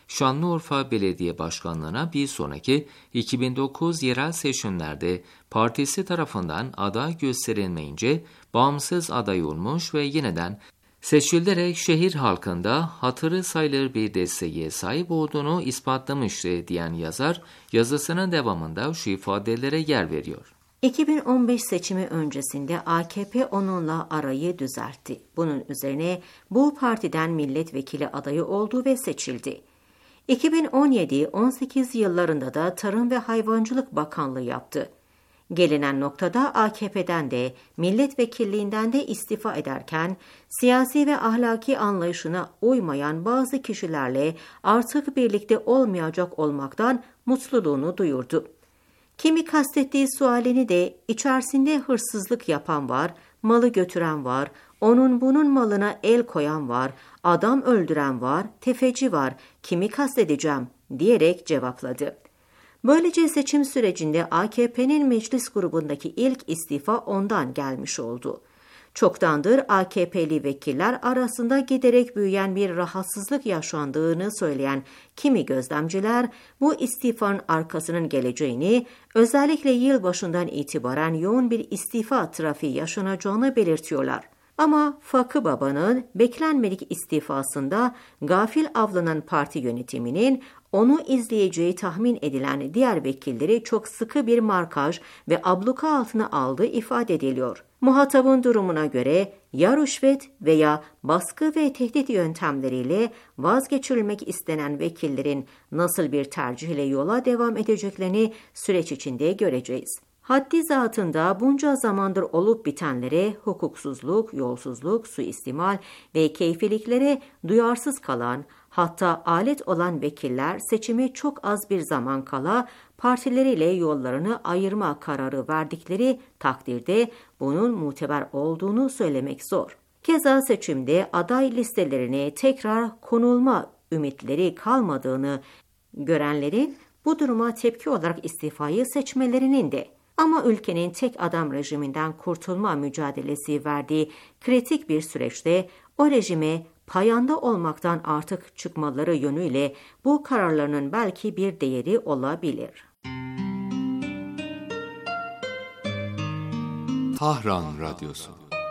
Şanlıurfa Belediye Başkanlığı'na bir sonraki iki bin dokuz yerel seçimlerde partisi tarafından aday gösterilmeyince bağımsız aday olmuş ve yeniden seçilerek şehir halkında hatırı sayılır bir desteğe sahip olduğunu ispatlamıştı diyen yazar, yazısının devamında şu ifadelere yer veriyor. iki bin on beş seçimi öncesinde A K P onunla arayı düzeltti. Bunun üzerine bu partiden milletvekili adayı oldu ve seçildi. iki bin on yedi on sekiz yıllarında da Tarım ve Hayvancılık Bakanlığı yaptı. Gelinen noktada A K P'den de milletvekilliğinden de istifa ederken siyasi ve ahlaki anlayışına uymayan bazı kişilerle artık birlikte olmayacak olmaktan mutluluğunu duyurdu. Kimi kastettiği sualini de içerisinde hırsızlık yapan var, malı götüren var, onun bunun malına el koyan var, adam öldüren var, tefeci var, kimi kastedeceğim diyerek cevapladı. Böylece seçim sürecinde A K P'nin meclis grubundaki ilk istifa ondan gelmiş oldu. Çoktandır A K P'li vekiller arasında giderek büyüyen bir rahatsızlık yaşandığını söyleyen kimi gözlemciler bu istifanın arkasının geleceğini, özellikle yılbaşından itibaren yoğun bir istifa trafiği yaşanacağını belirtiyorlar. Ama Fakı Baba'nın beklenmedik istifasında gafil avlanan parti yönetiminin onu izleyeceği tahmin edilen diğer vekilleri çok sıkı bir markaj ve abluka altına aldığı ifade ediliyor. Muhatabın durumuna göre ya rüşvet veya baskı ve tehdit yöntemleriyle vazgeçirilmek istenen vekillerin nasıl bir tercihle yola devam edeceklerini süreç içinde göreceğiz. Haddi zatında bunca zamandır olup bitenlere, hukuksuzluk, yolsuzluk, suistimal ve keyfiliklere duyarsız kalan, hatta alet olan vekiller seçime çok az bir zaman kala partileriyle yollarını ayırma kararı verdikleri takdirde bunun muteber olduğunu söylemek zor. Keza seçimde aday listelerine tekrar konulma ümitleri kalmadığını görenlerin bu duruma tepki olarak istifayı seçmelerinin de, ama ülkenin tek adam rejiminden kurtulma mücadelesi verdiği kritik bir süreçte o rejime payanda olmaktan artık çıkmaları yönüyle bu kararlarının belki bir değeri olabilir. Tahran Radyosu.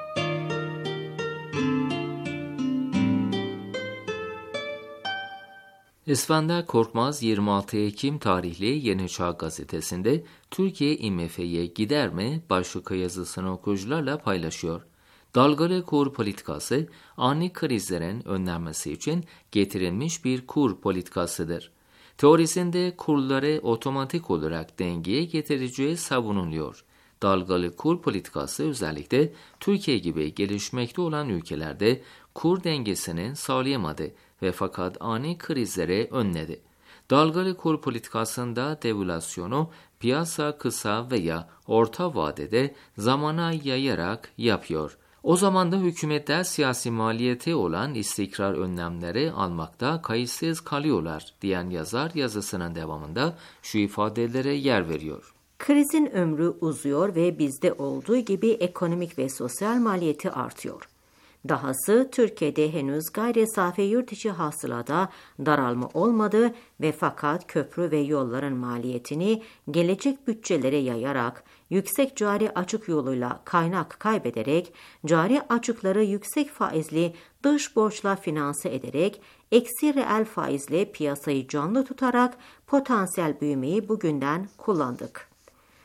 İskender Korkmaz yirmi altı Ekim tarihli Yeni Çağ gazetesinde Türkiye I M F'ye gider mi başlıklı yazısını okuyucularla paylaşıyor. Dalgalı kur politikası ani krizlerin önlenmesi için getirilmiş bir kur politikasıdır. Teorisinde kurları otomatik olarak dengeye getireceği savunuluyor. Dalgalı kur politikası özellikle Türkiye gibi gelişmekte olan ülkelerde kur dengesini sağlayamadı ve fakat ani krizlere önledi. Dalgalı kur politikasında devalüasyonu piyasa kısa veya orta vadede zamana yayarak yapıyor. O zaman da hükümetler siyasi maliyeti olan istikrar önlemleri almakta kayıtsız kalıyorlar diyen yazar yazısının devamında şu ifadelere yer veriyor. Krizin ömrü uzuyor ve bizde olduğu gibi ekonomik ve sosyal maliyeti artıyor. Dahası Türkiye'de henüz gayri safi yurt içi hasılada daralma olmadı ve fakat köprü ve yolların maliyetini gelecek bütçelere yayarak, yüksek cari açık yoluyla kaynak kaybederek, cari açıkları yüksek faizli dış borçla finanse ederek, eksi reel faizle piyasayı canlı tutarak potansiyel büyümeyi bugünden kullandık.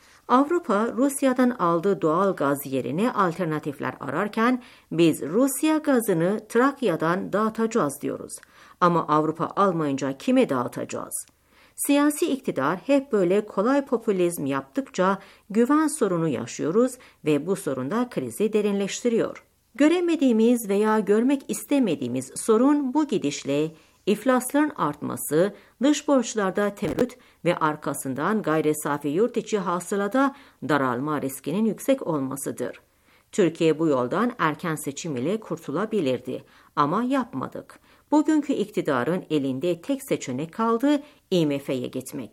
Avrupa, Rusya'dan aldığı doğal gaz yerine alternatifler ararken biz Rusya gazını Trakya'dan dağıtacağız diyoruz. Ama Avrupa almayınca kime dağıtacağız? Siyasi iktidar hep böyle kolay popülizm yaptıkça güven sorunu yaşıyoruz ve bu sorun da krizi derinleştiriyor. Göremediğimiz veya görmek istemediğimiz sorun bu gidişle İflasların artması, dış borçlarda temerrüt ve arkasından gayri safi yurt içi hasılada daralma riskinin yüksek olmasıdır. Türkiye bu yoldan erken seçim ile kurtulabilirdi ama yapmadık. Bugünkü iktidarın elinde tek seçenek kaldı, I M F'ye gitmek.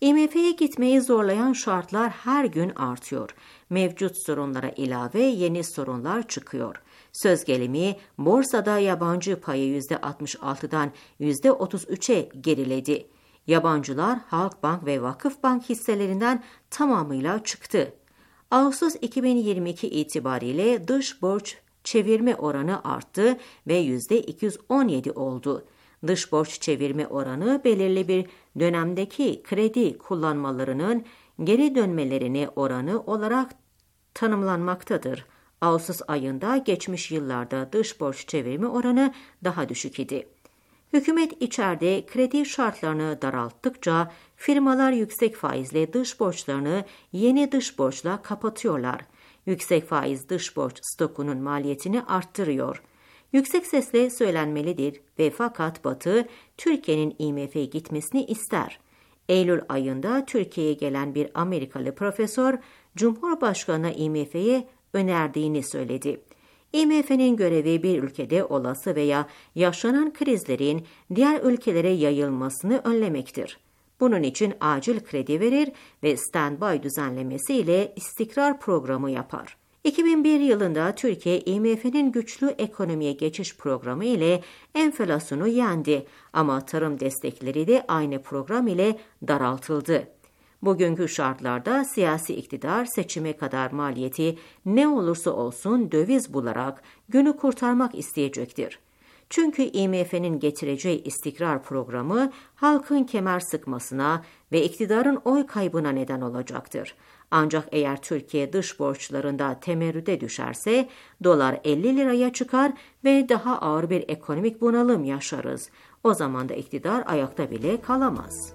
I M F'ye gitmeyi zorlayan şartlar her gün artıyor. Mevcut sorunlara ilave yeni sorunlar çıkıyor. Söz gelimi borsada yabancı payı yüzde altmış altıdan yüzde otuz üçe geriledi. Yabancılar Halkbank ve Vakıfbank hisselerinden tamamıyla çıktı. Ağustos iki bin yirmi iki itibariyle dış borç çevirme oranı arttı ve yüzde iki yüz on yedi oldu. Dış borç çevirme oranı belirli bir dönemdeki kredi kullanmalarının geri dönmelerine oranı olarak tanımlanmaktadır. Ağustos ayında geçmiş yıllarda dış borç çevirme oranı daha düşük idi. Hükümet içeride kredi şartlarını daralttıkça firmalar yüksek faizle dış borçlarını yeni dış borçla kapatıyorlar. Yüksek faiz dış borç stokunun maliyetini arttırıyor. Yüksek sesle söylenmelidir ve fakat Batı Türkiye'nin I M F'ye gitmesini ister. Eylül ayında Türkiye'ye gelen bir Amerikalı profesör Cumhurbaşkanı I M F'ye önerdiğini söyledi. I M F'nin görevi bir ülkede olası veya yaşanan krizlerin diğer ülkelere yayılmasını önlemektir. Bunun için acil kredi verir ve standby düzenlemesiyle istikrar programı yapar. iki bin bir yılında Türkiye I M F'nin güçlü ekonomiye geçiş programı ile enflasyonu yendi ama tarım destekleri de aynı program ile daraltıldı. Bugünkü şartlarda siyasi iktidar seçime kadar maliyeti ne olursa olsun döviz bularak günü kurtarmak isteyecektir. Çünkü I M F'nin getireceği istikrar programı halkın kemer sıkmasına ve iktidarın oy kaybına neden olacaktır. Ancak eğer Türkiye dış borçlarında temerrüde düşerse dolar elli liraya çıkar ve daha ağır bir ekonomik bunalım yaşarız. O zaman da iktidar ayakta bile kalamaz.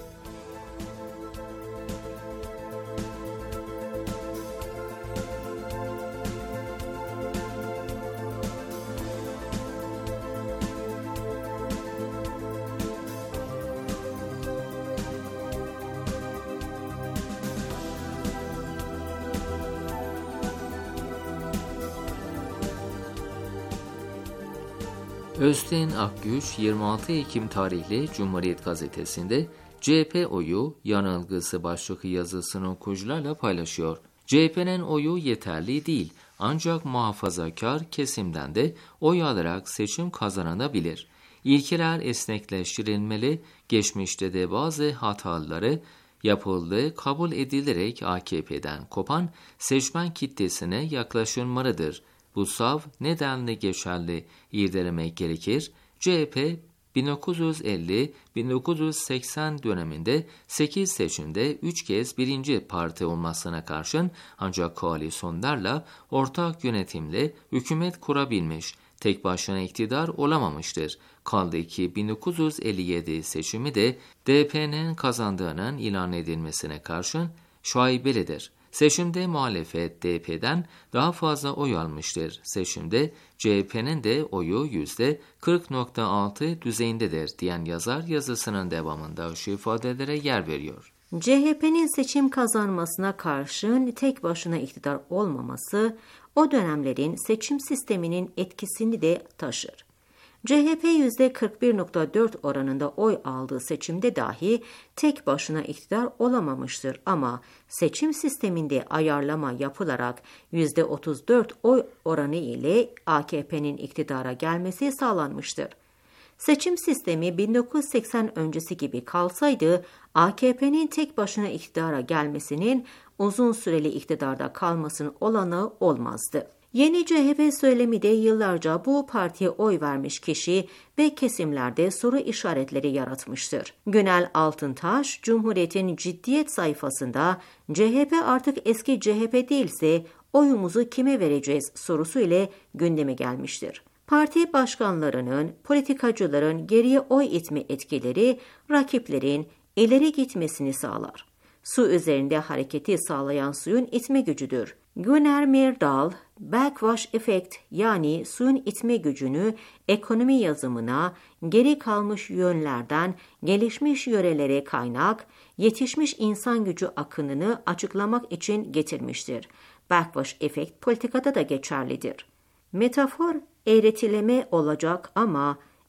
Özten Akgüç yirmi altı Ekim tarihli Cumhuriyet Gazetesi'nde C H P oyu yanılgısı başlıklı yazısını okuyucularla paylaşıyor. C H P'nin oyu yeterli değil ancak muhafazakar kesimden de oy alarak seçim kazanılabilir. İlkeler esnekleştirilmeli, geçmişte de bazı hataları yapıldığı kabul edilerek A K P'den kopan seçmen kitlesine yaklaşılmalıdır. Bu sav nedenle geçerli irdelemek gerekir. C H P bin dokuz yüz elli - bin dokuz yüz seksen döneminde sekiz seçimde üç kez birinci parti olmasına karşın ancak koalisyonlarla ortak yönetimle hükümet kurabilmiş, tek başına iktidar olamamıştır. Kaldı ki bin dokuz yüz elli yedi seçimi de D P'nin kazandığının ilan edilmesine karşın şaibelidir. Seçimde muhalefet D P'den daha fazla oy almıştır. Seçimde C H P'nin de oyu yüzde kırk nokta altı düzeyindedir diyen yazar yazısının devamında şu ifadelere yer veriyor. C H P'nin seçim kazanmasına karşın tek başına iktidar olmaması o dönemlerin seçim sisteminin etkisini de taşır. C H P yüzde kırk bir nokta dört oranında oy aldığı seçimde dahi tek başına iktidar olamamıştır ama seçim sisteminde ayarlama yapılarak yüzde otuz dört oy oranı ile A K P'nin iktidara gelmesi sağlanmıştır. Seçim sistemi bin dokuz yüz seksen öncesi gibi kalsaydı A K P'nin tek başına iktidara gelmesinin uzun süreli iktidarda kalmasının olanağı olmazdı. Yeni C H P söylemi de yıllarca bu partiye oy vermiş kişi ve kesimlerde soru işaretleri yaratmıştır. Günel Altıntaş, Cumhuriyet'in ciddiyet sayfasında C H P artık eski C H P değilse oyumuzu kime vereceğiz sorusu ile gündeme gelmiştir. Parti başkanlarının, politikacıların geriye oy itme etkileri rakiplerin ileri gitmesini sağlar. Su üzerinde hareketi sağlayan suyun itme gücüdür. Gunnar Myrdal, backwash effect yani suyun itme gücünü ekonomi yazımına geri kalmış yönlerden gelişmiş yörelere kaynak, yetişmiş insan gücü akınını açıklamak için getirmiştir. Backwash effect politikada da geçerlidir. Metafor eğretileme olacak ama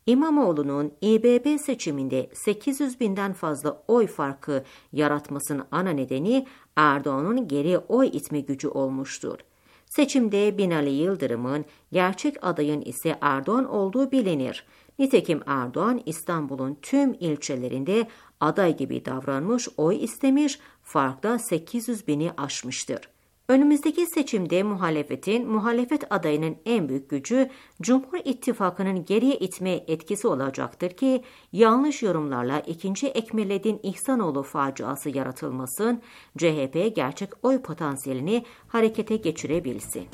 İmamoğlu'nun İ B B seçiminde sekiz yüz binden fazla oy farkı yaratmasının ana nedeni Erdoğan'ın geri oy itme gücü olmuştur. Seçimde Binali Yıldırım'ın gerçek adayın ise Erdoğan olduğu bilinir. Nitekim Erdoğan İstanbul'un tüm ilçelerinde aday gibi davranmış, oy istemiş, fark da sekiz yüz bini aşmıştır. Önümüzdeki seçimde muhalefetin, muhalefet adayının en büyük gücü Cumhur İttifakı'nın geriye itme etkisi olacaktır ki yanlış yorumlarla ikinci Ekmelettin İhsanoğlu faciası yaratılmasın, C H P gerçek oy potansiyelini harekete geçirebilsin.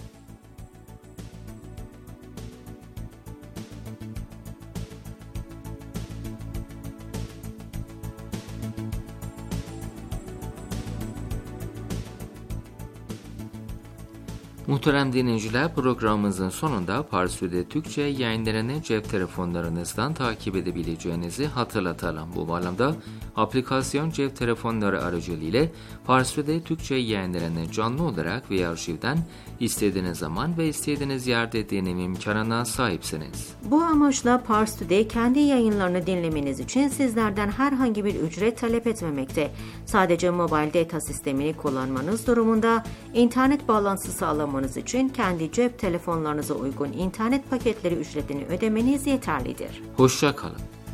Muhterem dinleyiciler, programımızın sonunda Parsu'da Türkçe yayınlarını cep telefonlarınızdan takip edebileceğinizi hatırlatalım. Bu bağlamda aplikasyon cep telefonları aracılığıyla Parsu'da Türkçe yayınlarını canlı olarak veya arşivden istediğiniz zaman ve istediğiniz yerde dinleme imkanına sahipsiniz. Bu amaçla Parsu'da kendi yayınlarını dinlemeniz için sizlerden herhangi bir ücret talep etmemekte. Sadece mobil data sistemini kullanmanız durumunda internet bağlantısı sağlamanız için kendi cep telefonlarınıza uygun internet paketleri ücretini ödemeniz yeterlidir. Hoşça kalın.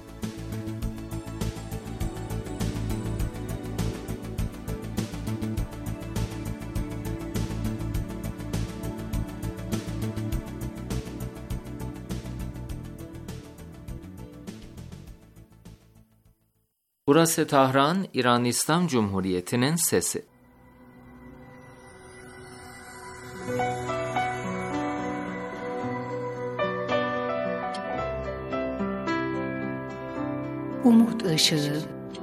Burası Tahran, İran İslam Cumhuriyeti'nin sesi. Umut Işığı.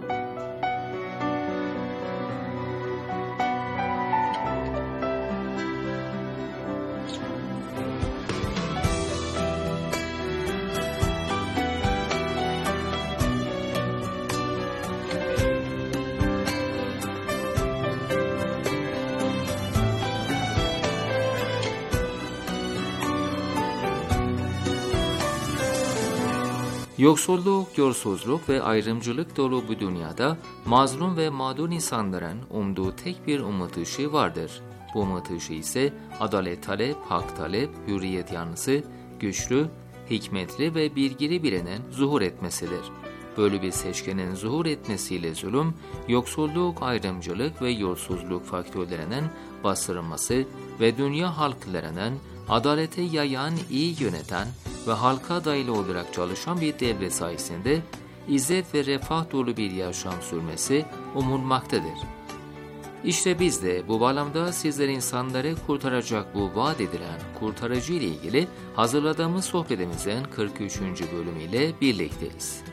Yoksulluk, yolsuzluk ve ayrımcılık dolu bu dünyada mazlum ve mağdur insanların umduğu tek bir umut ışığı vardır. Bu umut ışığı ise adalet talep, hak talep, hürriyet yanlısı, güçlü, hikmetli ve bilgili birinin zuhur etmesidir. Böyle bir seçkenin zuhur etmesiyle zulüm, yoksulluk, ayrımcılık ve yolsuzluk faktörlerinin bastırılması ve dünya halklarının adalete yayan, iyi yöneten ve halka dayalı olarak çalışan bir devlet sayesinde izzet ve refah dolu bir yaşam sürmesi umulmaktadır. İşte biz de bu bağlamda sizler insanları kurtaracak bu vaat edilen kurtarıcı ile ilgili hazırladığımız sohbetimizin kırk üçüncü bölümüyle birlikteyiz.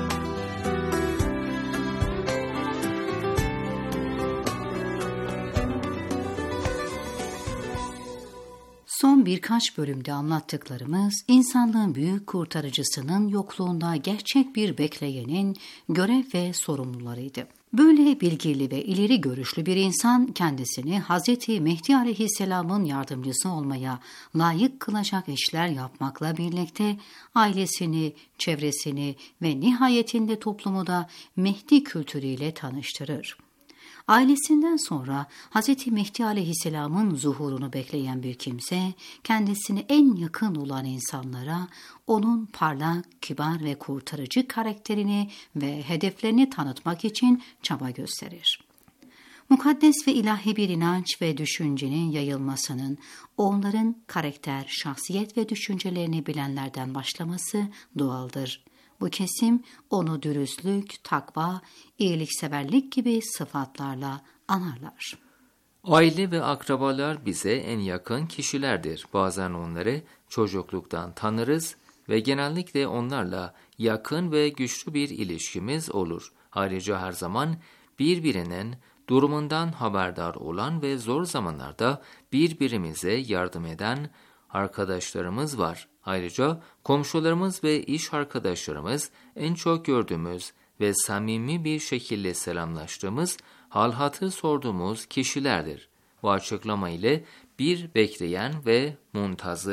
Son birkaç bölümde anlattıklarımız, insanlığın büyük kurtarıcısının yokluğunda gerçek bir bekleyenin görev ve sorumlularıydı. Böyle bilgili ve ileri görüşlü bir insan kendisini Hazreti Mehdi Aleyhisselam'ın yardımcısı olmaya layık kılacak işler yapmakla birlikte ailesini, çevresini ve nihayetinde toplumu da Mehdi kültürüyle tanıştırır. Ailesinden sonra Hz. Mehdi Aleyhisselam'ın zuhurunu bekleyen bir kimse, kendisine en yakın olan insanlara onun parlak, kibar ve kurtarıcı karakterini ve hedeflerini tanıtmak için çaba gösterir. Mukaddes ve ilahi bir inanç ve düşüncenin yayılmasının onların karakter, şahsiyet ve düşüncelerini bilenlerden başlaması doğaldır. Bu kesim onu dürüstlük, takva, iyilikseverlik gibi sıfatlarla anarlar. Aile ve akrabalar bize en yakın kişilerdir. Bazen onları çocukluktan tanırız ve genellikle onlarla yakın ve güçlü bir ilişkimiz olur. Ayrıca her zaman birbirinin durumundan haberdar olan ve zor zamanlarda birbirimize yardım eden arkadaşlarımız var. Ayrıca komşularımız ve iş arkadaşlarımız en çok gördüğümüz ve samimi bir şekilde selamlaştığımız, hal hatır sorduğumuz kişilerdir. Bu açıklama ile bir bekleyen ve muntazır,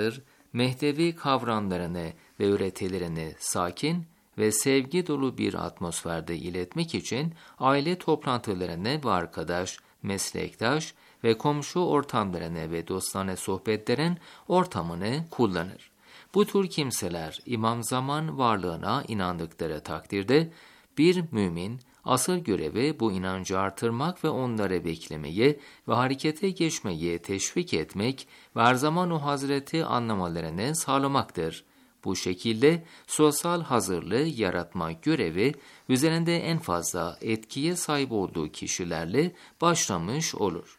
Mehdevi kavramlarını ve öğretilerini sakin ve sevgi dolu bir atmosferde iletmek için aile toplantılarını ve arkadaş, meslektaş ve komşu ortamlarını ve dostane sohbetlerin ortamını kullanır. Bu tür kimseler imam zaman varlığına inandıkları takdirde bir mümin asıl görevi bu inancı artırmak ve onları beklemeyi ve harekete geçmeyi teşvik etmek ve her zaman o hazreti anlamalarını sağlamaktır. Bu şekilde sosyal hazırlığı yaratma görevi üzerinde en fazla etkiye sahip olduğu kişilerle başlamış olur.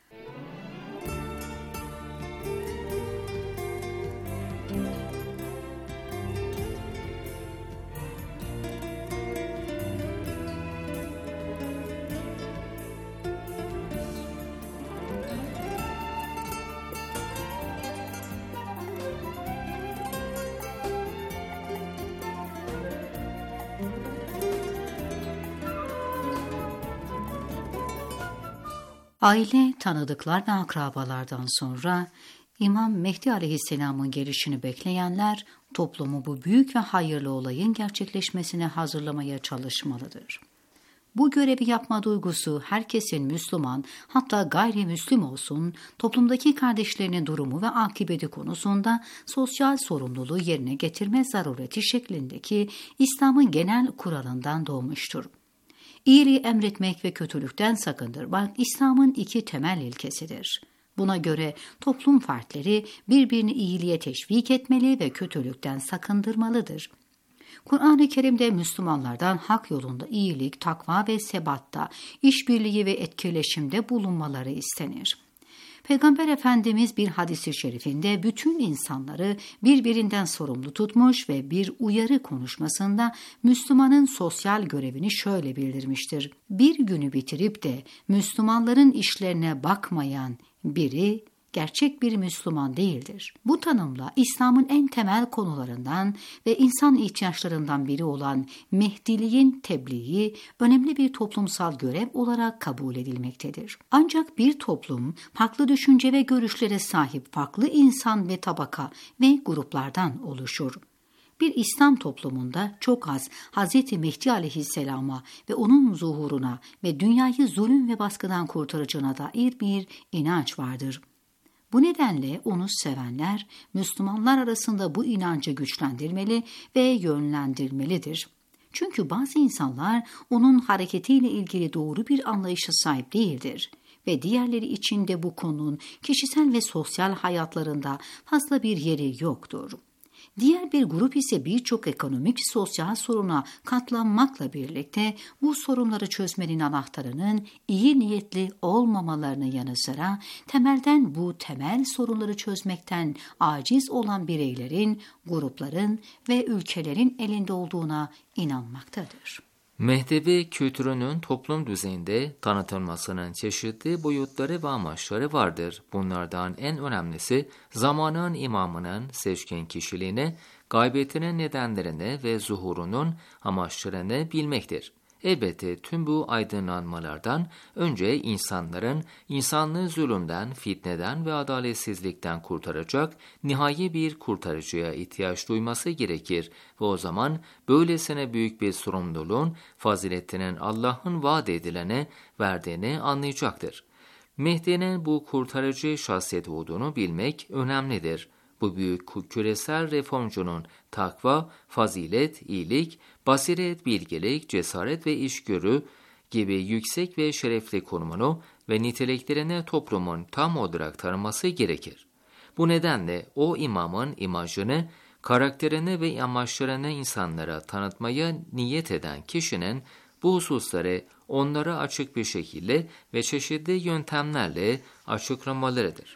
Aile, tanıdıklar ve akrabalardan sonra İmam Mehdi Aleyhisselam'ın gelişini bekleyenler toplumu bu büyük ve hayırlı olayın gerçekleşmesine hazırlamaya çalışmalıdır. Bu görevi yapma duygusu herkesin Müslüman, hatta gayrimüslim olsun, toplumdaki kardeşlerinin durumu ve akıbeti konusunda sosyal sorumluluğu yerine getirme zarureti şeklindeki İslam'ın genel kuralından doğmuştur. İyiliği emretmek ve kötülükten sakındırmak İslam'ın iki temel ilkesidir. Buna göre toplum fertleri birbirini iyiliğe teşvik etmeli ve kötülükten sakındırmalıdır. Kur'an-ı Kerim'de Müslümanlardan hak yolunda iyilik, takva ve sebatta, işbirliği ve etkileşimde bulunmaları istenir. Peygamber Efendimiz bir hadis-i şerifinde bütün insanları birbirinden sorumlu tutmuş ve bir uyarı konuşmasında Müslümanın sosyal görevini şöyle bildirmiştir. Bir günü bitirip de Müslümanların işlerine bakmayan biri gerçek bir Müslüman değildir. Bu tanımla İslam'ın en temel konularından ve insan ihtiyaçlarından biri olan Mehdiliğin tebliği önemli bir toplumsal görev olarak kabul edilmektedir. Ancak bir toplum farklı düşünce ve görüşlere sahip farklı insan ve tabaka ve gruplardan oluşur. Bir İslam toplumunda çok az Hz. Mehdi Aleyhisselam'a ve onun zuhuruna ve dünyayı zulüm ve baskıdan kurtaracağına dair bir inanç vardır. Bu nedenle onu sevenler, Müslümanlar arasında bu inancı güçlendirmeli ve yönlendirmelidir. Çünkü bazı insanlar onun hareketiyle ilgili doğru bir anlayışa sahip değildir ve diğerleri için de bu konunun kişisel ve sosyal hayatlarında fazla bir yeri yoktur. Diğer bir grup ise birçok ekonomik sosyal soruna katlanmakla birlikte bu sorunları çözmenin anahtarının iyi niyetli olmamalarının yanı sıra temelden bu temel sorunları çözmekten aciz olan bireylerin, grupların ve ülkelerin elinde olduğuna inanmaktadır. Mehdevi kültürünün toplum düzeyinde tanıtılmasının çeşitli boyutları ve amaçları vardır. Bunlardan en önemlisi zamanın imamının seçkin kişiliğini, gaybetinin nedenlerini ve zuhurunun amaçlarını bilmektir. Elbette tüm bu aydınlanmalardan önce insanların insanlığı zulümden, fitneden ve adaletsizlikten kurtaracak nihai bir kurtarıcıya ihtiyaç duyması gerekir ve o zaman böylesine büyük bir sorumluluğun faziletinin Allah'ın vaat edilene verdiğini anlayacaktır. Mehdi'nin bu kurtarıcı şahsiyet olduğunu bilmek önemlidir. Bu büyük küresel reformcunun takva, fazilet, iyilik, basiret, bilgelik, cesaret ve işgörü gibi yüksek ve şerefli konumunu ve niteliklerini toplumun tam olarak tanıması gerekir. Bu nedenle o imamın imajını, karakterini ve amaçlarını insanlara tanıtmaya niyet eden kişinin bu hususları onlara açık bir şekilde ve çeşitli yöntemlerle açıklamalarıdır.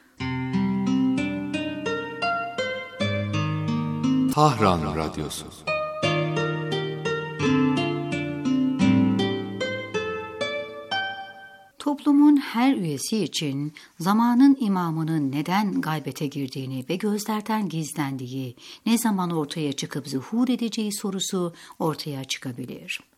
Tahran Radyosu. Toplumun her üyesi için zamanın imamının neden gaybete girdiğini ve gözlerden gizlendiği, ne zaman ortaya çıkıp zuhur edeceği sorusu ortaya çıkabilir.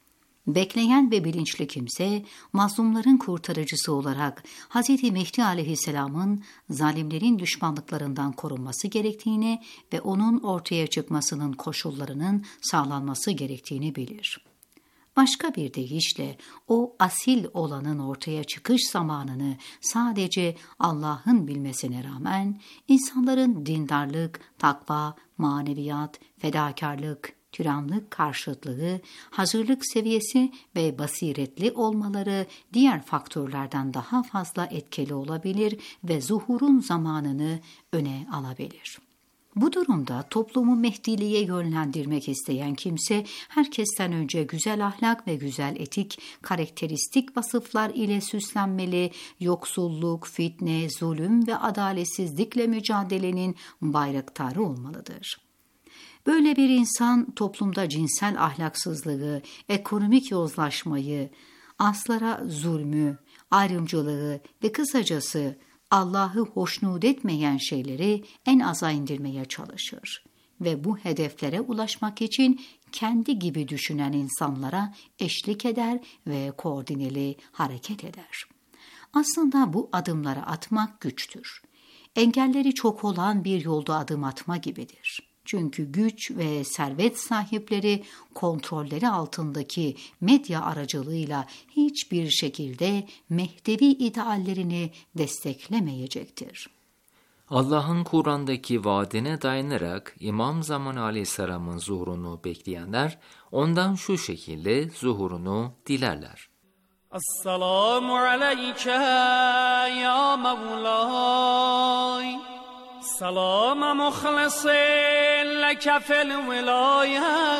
Bekleyen ve bilinçli kimse, mazlumların kurtarıcısı olarak Hz. Mehdi Aleyhisselam'ın zalimlerin düşmanlıklarından korunması gerektiğini ve onun ortaya çıkmasının koşullarının sağlanması gerektiğini bilir. Başka bir deyişle o asil olanın ortaya çıkış zamanını sadece Allah'ın bilmesine rağmen insanların dindarlık, takva, maneviyat, fedakarlık, tiranlık karşıtlığı, hazırlık seviyesi ve basiretli olmaları diğer faktörlerden daha fazla etkili olabilir ve zuhurun zamanını öne alabilir. Bu durumda toplumu Mehdiliğe yönlendirmek isteyen kimse, herkesten önce güzel ahlak ve güzel etik, karakteristik vasıflar ile süslenmeli, yoksulluk, fitne, zulüm ve adaletsizlikle mücadelenin bayraktarı olmalıdır. Böyle bir insan toplumda cinsel ahlaksızlığı, ekonomik yozlaşmayı, aslara zulmü, ayrımcılığı ve kısacası Allah'ı hoşnut etmeyen şeyleri en aza indirmeye çalışır ve bu hedeflere ulaşmak için kendi gibi düşünen insanlara eşlik eder ve koordineli hareket eder. Aslında bu adımları atmak güçtür. Engelleri çok olan bir yolda adım atma gibidir. Çünkü güç ve servet sahipleri kontrolleri altındaki medya aracılığıyla hiçbir şekilde Mehdevi ideallerini desteklemeyecektir. Allah'ın Kur'an'daki vaadine dayanarak İmam Zaman Aleyhisselam'ın zuhurunu bekleyenler ondan şu şekilde zuhurunu dilerler. Esselamu aleyke ya Mevlay, selam muhlisin leke fil vilayet,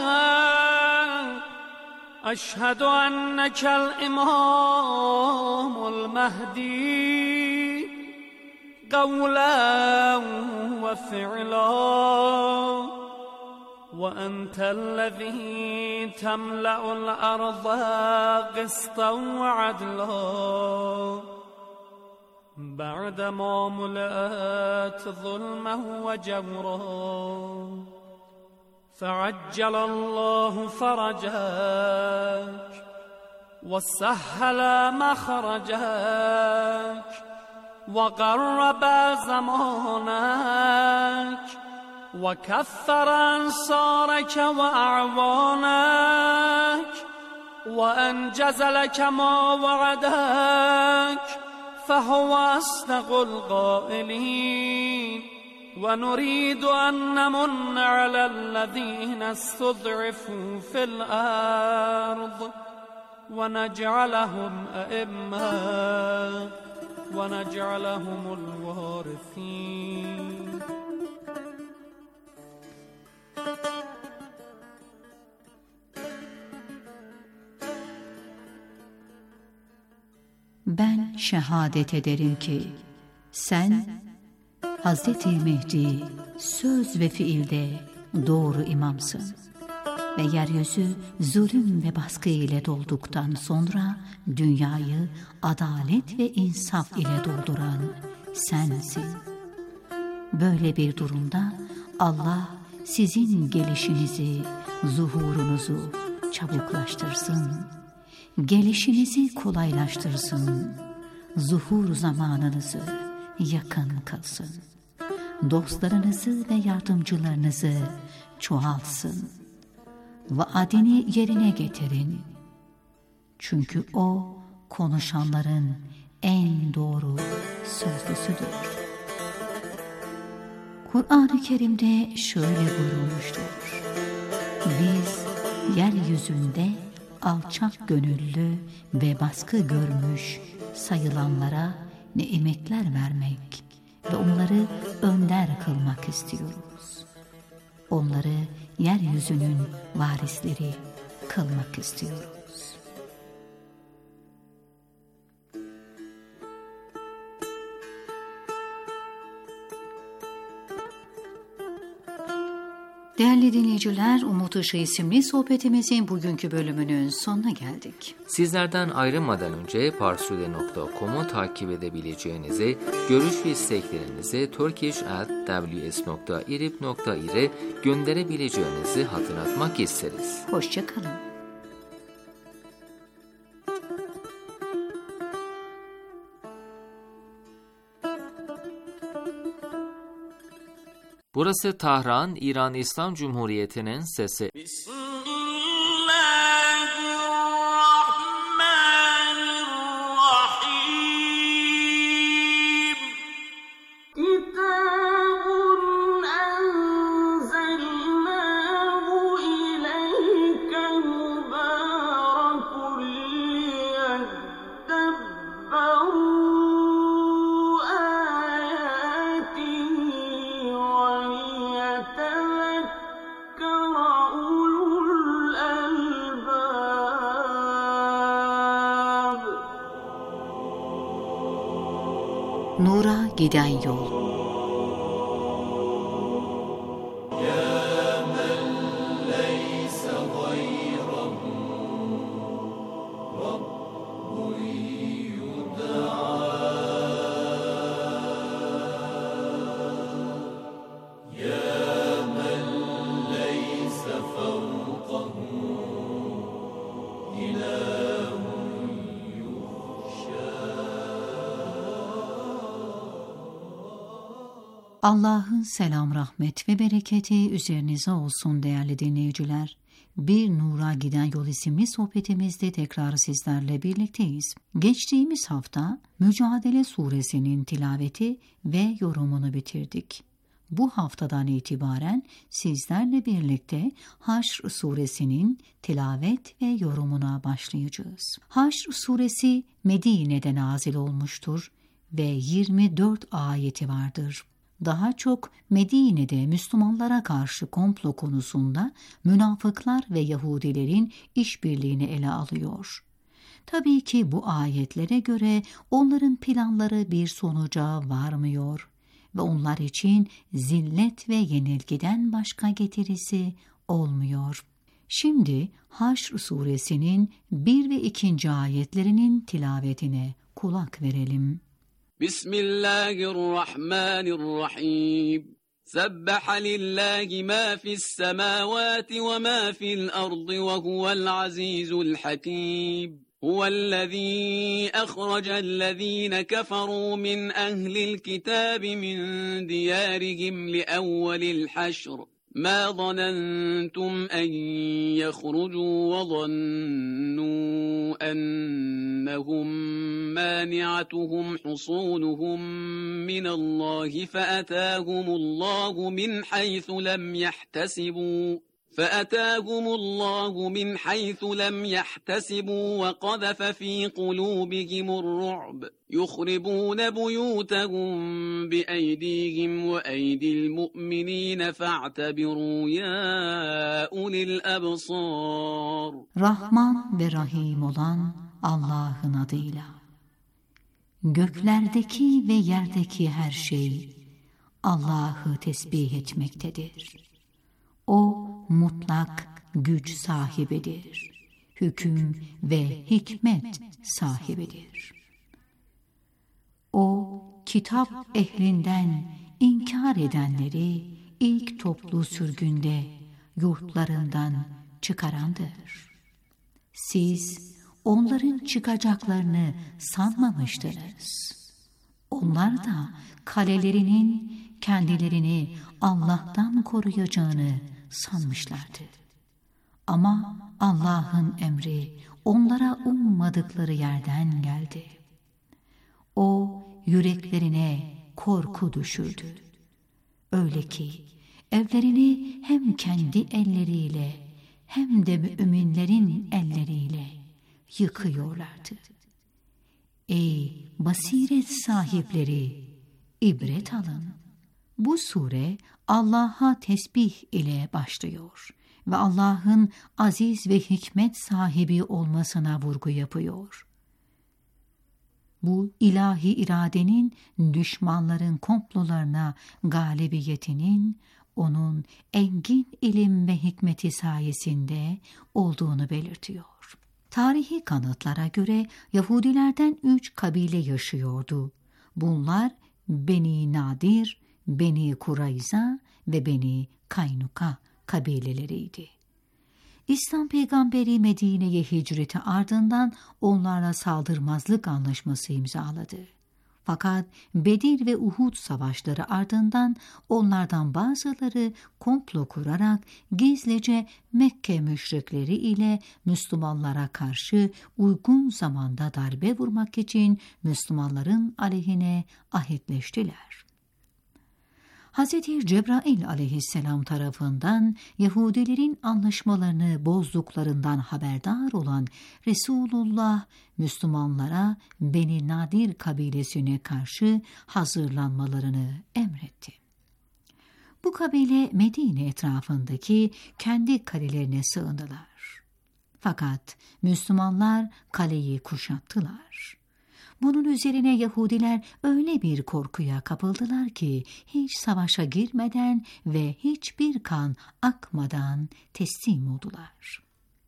eşhedü ennekel imamul mehdi, قولا وفعلا وأنت الذي تملأ الأرض قسطا وعدلا بعدما ملأت ظلما وجورا فعجل الله فرجك وسهل مخرجك وقرب زمانك وكثر أنصارك وأعوانك وأنجز لك ما وعدك فهو أصدق القائلين ونريد أن نمن على الذين استضعفوا في الأرض ونجعلهم أئمة وَنَجْعَلَهُمُ الْوَارِثِينَ. Ben şehadet ederim ki sen Hazreti Mehdi söz ve fiilde doğru imamsın ve yeryüzü zulüm ve baskı ile dolduktan sonra dünyayı adalet ve insaf ile dolduran sensin. Böyle bir durumda Allah sizin gelişinizi, zuhurunuzu çabuklaştırsın, gelişinizi kolaylaştırsın, zuhur zamanınızı yakın kılsın, dostlarınızı ve yardımcılarınızı çoğaltsın. Vaadini yerine getirin. Çünkü o konuşanların en doğru sözlüsüdür. Kur'an-ı Kerim'de şöyle buyurulmuştur: biz yeryüzünde alçak gönüllü ve baskı görmüş sayılanlara nimetler vermek ve onları önder kılmak istiyoruz. Onları yeryüzünün varisleri kılmak istiyoruz. Değerli dinleyiciler, Umut Işığı isimli sohbetimizin bugünkü bölümünün sonuna geldik. Sizlerden ayrılmadan önce parsude nokta com'u takip edebileceğinizi, görüş ve isteklerinizi turkish at w s nokta irib nokta ir'e gönderebileceğinizi hatırlatmak isteriz. Hoşça kalın. Burası Tahran, İran İslam Cumhuriyeti'nin sesi. Nura giden yol. Allah'ın selam, rahmet ve bereketi üzerinize olsun değerli dinleyiciler. Bir Nura Giden Yol isimli sohbetimizde tekrar sizlerle birlikteyiz. Geçtiğimiz hafta Mücadele Suresinin tilaveti ve yorumunu bitirdik. Bu haftadan itibaren sizlerle birlikte Haşr Suresinin tilavet ve yorumuna başlayacağız. Haşr Suresi Medine'de nazil olmuştur ve yirmi dört ayeti vardır. Daha çok Medine'de Müslümanlara karşı komplo konusunda münafıklar ve Yahudilerin işbirliğini ele alıyor. Tabii ki bu ayetlere göre onların planları bir sonuca varmıyor ve onlar için zillet ve yenilgiden başka getirisi olmuyor. Şimdi Haşr Suresinin bir ve ikinci ayetlerinin tilavetine kulak verelim. Bismillahirrahmanirrahim. Sebbaha lillahi ma fis semavati ve ma fil ardı ve huvel azizul hakim. Huvellezî ahracellezîne keferû min ehlil kitâbi min diyârihim li evvelil haşr. ما ظننتم أن يخرجوا وظنوا أنهم مانعتهم حصونهم من الله فأتاهم الله من حيث لم يحتسبوا فأتاهم الله من حيث لم يحتسبوا وقذف في قلوبهم الرعب يخربون بيوتهم بأيديهم وأيدي المؤمنين فاعتبروا يا أولي الأبصار. Rahman ve Rahim olan Allah'ın adıyla. Göklerdeki ve yerdeki her şey Allah'ı tesbih etmektedir. O mutlak güç sahibidir. Hüküm ve hikmet sahibidir. O kitap ehlinden inkar edenleri ilk toplu sürgünde yurtlarından çıkarandır. Siz onların çıkacaklarını sanmamıştınız. Onlar da kalelerinin kendilerini Allah'tan koruyacağını sanmışlardı. Ama Allah'ın emri onlara ummadıkları yerden geldi. O yüreklerine korku düşürdü. Öyle ki evlerini hem kendi elleriyle hem de müminlerin elleriyle yıkıyorlardı. Ey basiret sahipleri, ibret alın. Bu sure Allah'a tesbih ile başlıyor ve Allah'ın aziz ve hikmet sahibi olmasına vurgu yapıyor. Bu ilahi iradenin düşmanların komplolarına galibiyetinin onun engin ilim ve hikmeti sayesinde olduğunu belirtiyor. Tarihi kanıtlara göre Yahudilerden üç kabile yaşıyordu. Bunlar Beni Nadir, Beni Kurayza ve Beni Kaynuka kabileleriydi. İslam peygamberi Medine'ye hicreti ardından onlarla saldırmazlık anlaşması imzaladı. Fakat Bedir ve Uhud savaşları ardından onlardan bazıları komplo kurarak gizlice Mekke müşrikleri ile Müslümanlara karşı uygun zamanda darbe vurmak için Müslümanların aleyhine ahitleştiler. Hz. Cebrail aleyhisselam tarafından Yahudilerin anlaşmalarını bozduklarından haberdar olan Resulullah, Müslümanlara Beni Nadir kabilesine karşı hazırlanmalarını emretti. Bu kabile Medine etrafındaki kendi kalelerine sığındılar. Fakat Müslümanlar kaleyi kuşattılar. Bunun üzerine Yahudiler öyle bir korkuya kapıldılar ki hiç savaşa girmeden ve hiçbir kan akmadan teslim oldular.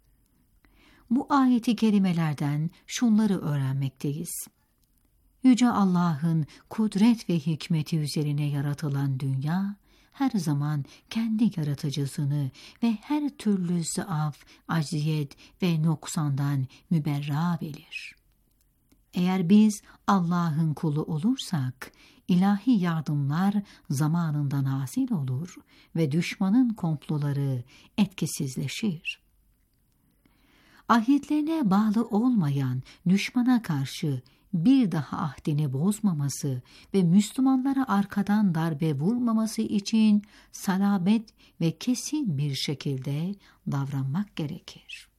Bu ayeti kerimelerden şunları öğrenmekteyiz. Yüce Allah'ın kudret ve hikmeti üzerine yaratılan dünya, her zaman kendi yaratıcısını ve her türlü zaaf, acziyet ve noksandan müberra bilir. Eğer biz Allah'ın kulu olursak, ilahi yardımlar zamanında nazil olur ve düşmanın komploları etkisizleşir. Ahitlerine bağlı olmayan düşmana karşı bir daha ahdini bozmaması ve Müslümanlara arkadan darbe vurmaması için salabet ve kesin bir şekilde davranmak gerekir.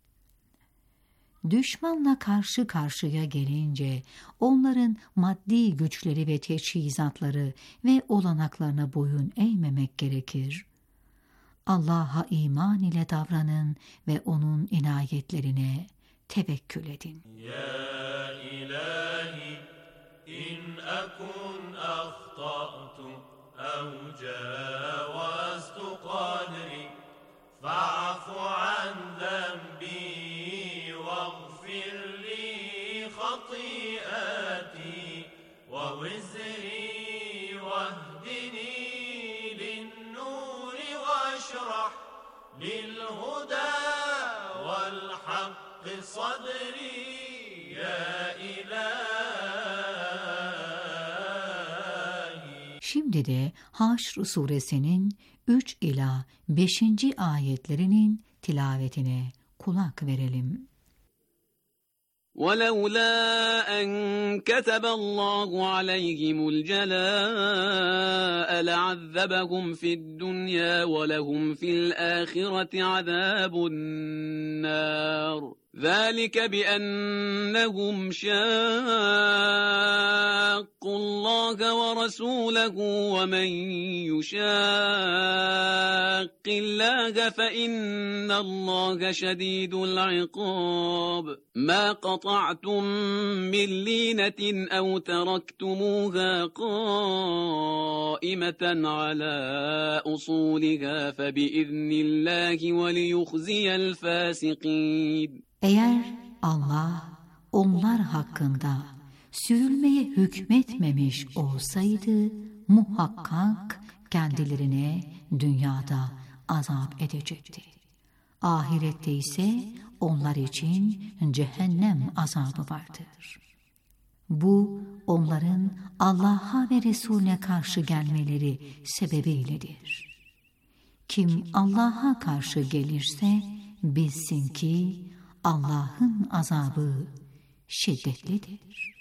Düşmanla karşı karşıya gelince onların maddi güçleri ve teçhizatları ve olanaklarına boyun eğmemek gerekir. Allah'a iman ile davranın ve onun inayetlerine tevekkül edin. Ya ilahi in akun ahtatu ev cevaztu qadri fa'fu an zembi واغفر لي خطيئاتي ووزري واهدني للنور واشرح للهدى والحق صدري يا إلهي. Şimdi de Haşr suresinin üç ila beşinci ayetlerinin tilavetine kulak verelim. ولولا أن كتب الله عليهم الجلاء لعذبهم في الدنيا ولهم في الآخرة عذاب النار ذلك بأنهم شاقوا الله ورسوله ومن يشاق الله فإن الله شديد العقاب ما قطعتم من لينة أو تركتموها قائمة على أصولها فبإذن الله وليخزي الفاسقين. Eğer Allah onlar hakkında sürülmeye hükmetmemiş olsaydı muhakkak kendilerine dünyada azap edecekti. Ahirette ise onlar için cehennem azabı vardır. Bu onların Allah'a ve Resulüne karşı gelmeleri sebebiyledir. Kim Allah'a karşı gelirse bilsin ki Allah'ın azabı şiddetlidir.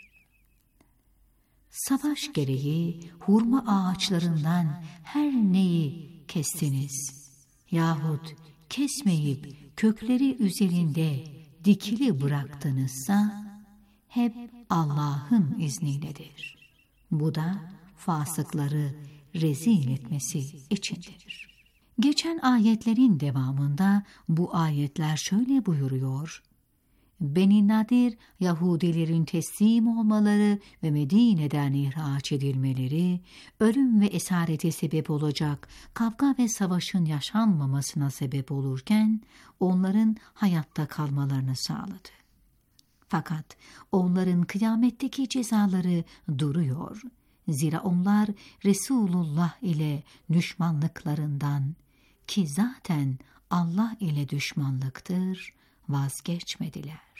Savaş gereği hurma ağaçlarından her neyi kestiniz yahut kesmeyip kökleri üzerinde dikili bıraktınızsa hep Allah'ın izniyledir. Bu da fasıkları rezil etmesi içindir. Geçen ayetlerin devamında bu ayetler şöyle buyuruyor. Beni Nadir, Yahudilerin teslim olmaları ve Medine'den ihraç edilmeleri, ölüm ve esarete sebep olacak kavga ve savaşın yaşanmamasına sebep olurken, onların hayatta kalmalarını sağladı. Fakat onların kıyametteki cezaları duruyor. Zira onlar Resulullah ile düşmanlıklarından, ki zaten Allah ile düşmanlıktır, vazgeçmediler.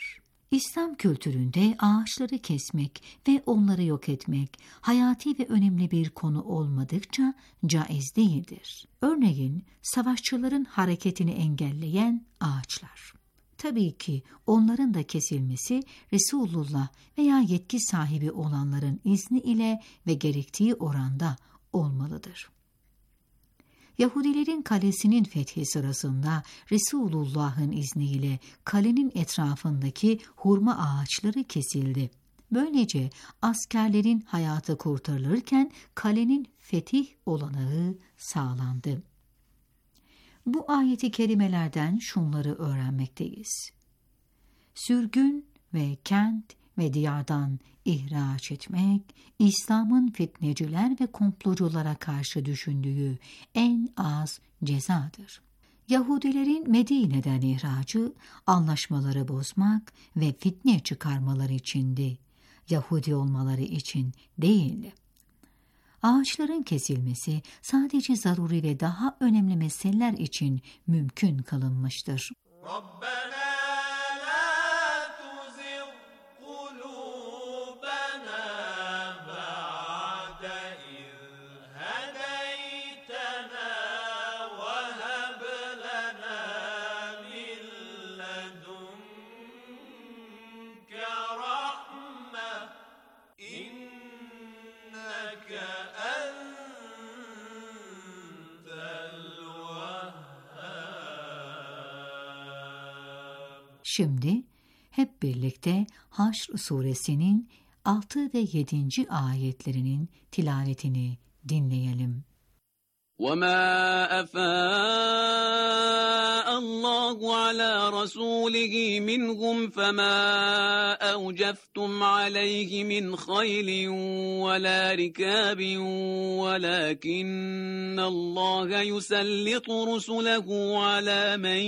İslam kültüründe ağaçları kesmek ve onları yok etmek hayati ve önemli bir konu olmadıkça caiz değildir. Örneğin savaşçıların hareketini engelleyen ağaçlar. Tabii ki onların da kesilmesi Resulullah veya yetki sahibi olanların izni ile ve gerektiği oranda olmalıdır. Yahudilerin kalesinin fethi sırasında Resulullah'ın izniyle kalenin etrafındaki hurma ağaçları kesildi. Böylece askerlerin hayatı kurtarılırken kalenin fetih olanağı sağlandı. Bu ayeti kerimelerden şunları öğrenmekteyiz. Sürgün ve kent ve diyardan ihraç etmek, İslam'ın fitneciler ve komploculara karşı düşündüğü en az cezadır. Yahudilerin Medine'den ihracı, anlaşmaları bozmak ve fitne çıkarmaları içindi. Yahudi olmaları için değildi. Ağaçların kesilmesi sadece zaruri ve daha önemli meseleler için mümkün kılınmıştır. ربنا لا تزغ قلوبنا بعد إذ هديتنا وهب لنا من لدنك رحمة إنك أنت الوهاب. Şimdi hep birlikte Haşr suresinin altı ve yedinci ayetlerinin tilavetini dinleyelim. وما أفاء الله على رسوله منهم فما أوجفتم عليه من خيل ولا ركاب ولكن الله يسلط رسله على من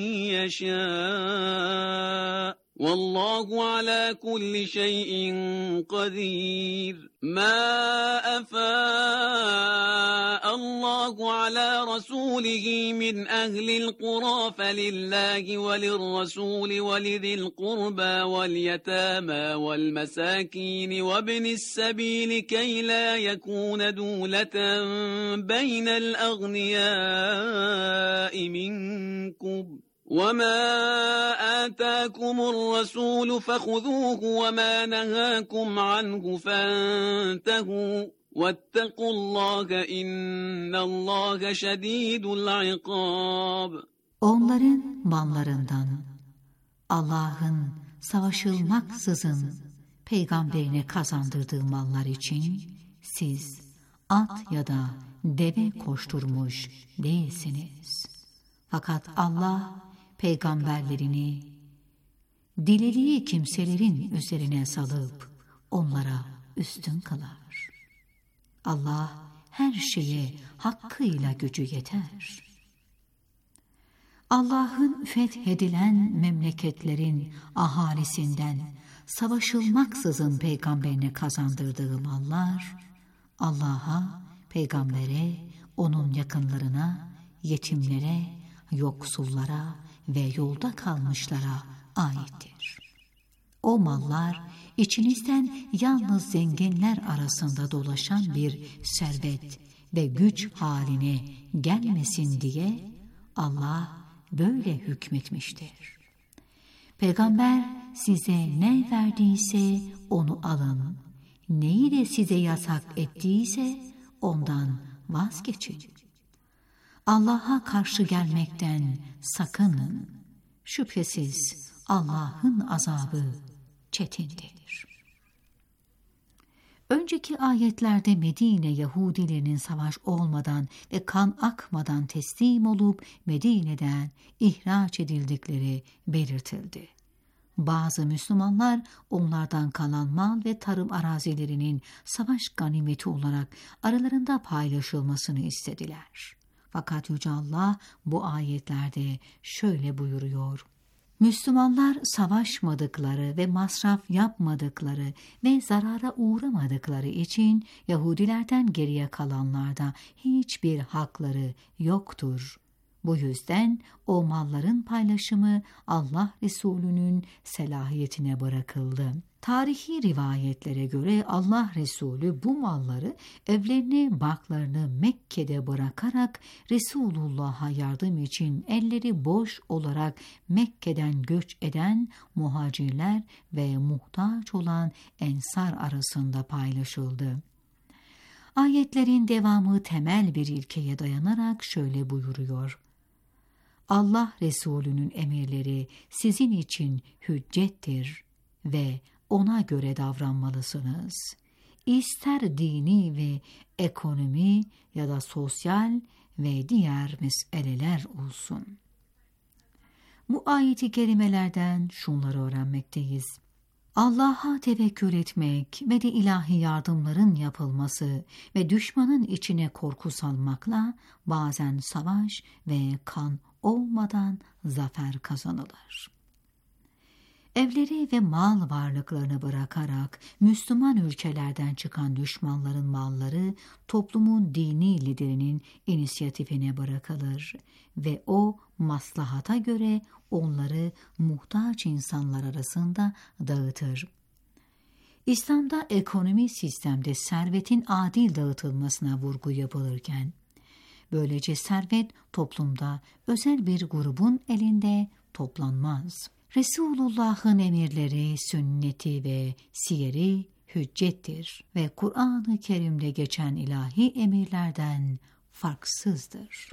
يشاء والله على كل شيء قدير. ما أفاء الله على رسوله من أهل القرى فلله وللرسول ولذي القربى واليتامى والمساكين وابن السبيل كي لا يكون دولة بين الأغنياء منكم. وما آتاكم الرسول فخذوه وما نهاكم عنه فانتهوا واتقوا الله إن الله شديد العقاب. Onların mallarından Allah'ın savaşılmaksızın peygamberine kazandırdığı mallar için siz at ya da deve koşturmuş değilsiniz. Fakat Allah peygamberlerini dilediği kimselerin üzerine salıp onlara üstün kılar. Allah her şeye hakkıyla gücü yeter. Allah'ın fethedilen memleketlerin ahalisinden savaşılmaksızın peygamberine kazandırdığı mallar Allah'a, peygambere, onun yakınlarına, yetimlere, yoksullara ve yolda kalmışlara aittir. O mallar içinizden yalnız zenginler arasında dolaşan bir servet ve güç haline gelmesin diye Allah böyle hükmetmiştir. Peygamber size ne verdiyse onu alın, neyi de size yasak ettiyse ondan vazgeçin. Allah'a karşı gelmekten sakının. Şüphesiz Allah'ın azabı çetindir. Önceki ayetlerde Medine Yahudilerinin savaş olmadan ve kan akmadan teslim olup Medine'den ihraç edildikleri belirtildi. Bazı Müslümanlar onlardan kalan mal ve tarım arazilerinin savaş ganimeti olarak aralarında paylaşılmasını istediler. Fakat Yüce Allah bu ayetlerde şöyle buyuruyor: Müslümanlar savaşmadıkları ve masraf yapmadıkları ve zarara uğramadıkları için Yahudilerden geriye kalanlarda hiçbir hakları yoktur. Bu yüzden o malların paylaşımı Allah Resulü'nün selahiyetine bırakıldı. Tarihi rivayetlere göre Allah Resulü bu malları, evlerini, barklarını Mekke'de bırakarak Resulullah'a yardım için elleri boş olarak Mekke'den göç eden muhacirler ve muhtaç olan ensar arasında paylaşıldı. Ayetlerin devamı temel bir ilkeye dayanarak şöyle buyuruyor: Allah Resulü'nün emirleri sizin için hüccettir ve ona göre davranmalısınız. İster dini ve ekonomi ya da sosyal ve diğer meseleler olsun. Bu ayet-i kerimelerden şunları öğrenmekteyiz. Allah'a tevekkül etmek ve de ilahi yardımların yapılması ve düşmanın içine korku salmakla bazen savaş ve kan olmadan zafer kazanılır. Evleri ve mal varlıklarını bırakarak Müslüman ülkelerden çıkan düşmanların malları toplumun dini liderinin inisiyatifine bırakılır ve o maslahata göre onları muhtaç insanlar arasında dağıtır. İslam'da ekonomi sistemde servetin adil dağıtılmasına vurgu yapılırken, böylece servet toplumda özel bir grubun elinde toplanmaz. Resulullah'ın emirleri, sünneti ve siyeri hüccettir ve Kur'an-ı Kerim'de geçen ilahi emirlerden farksızdır.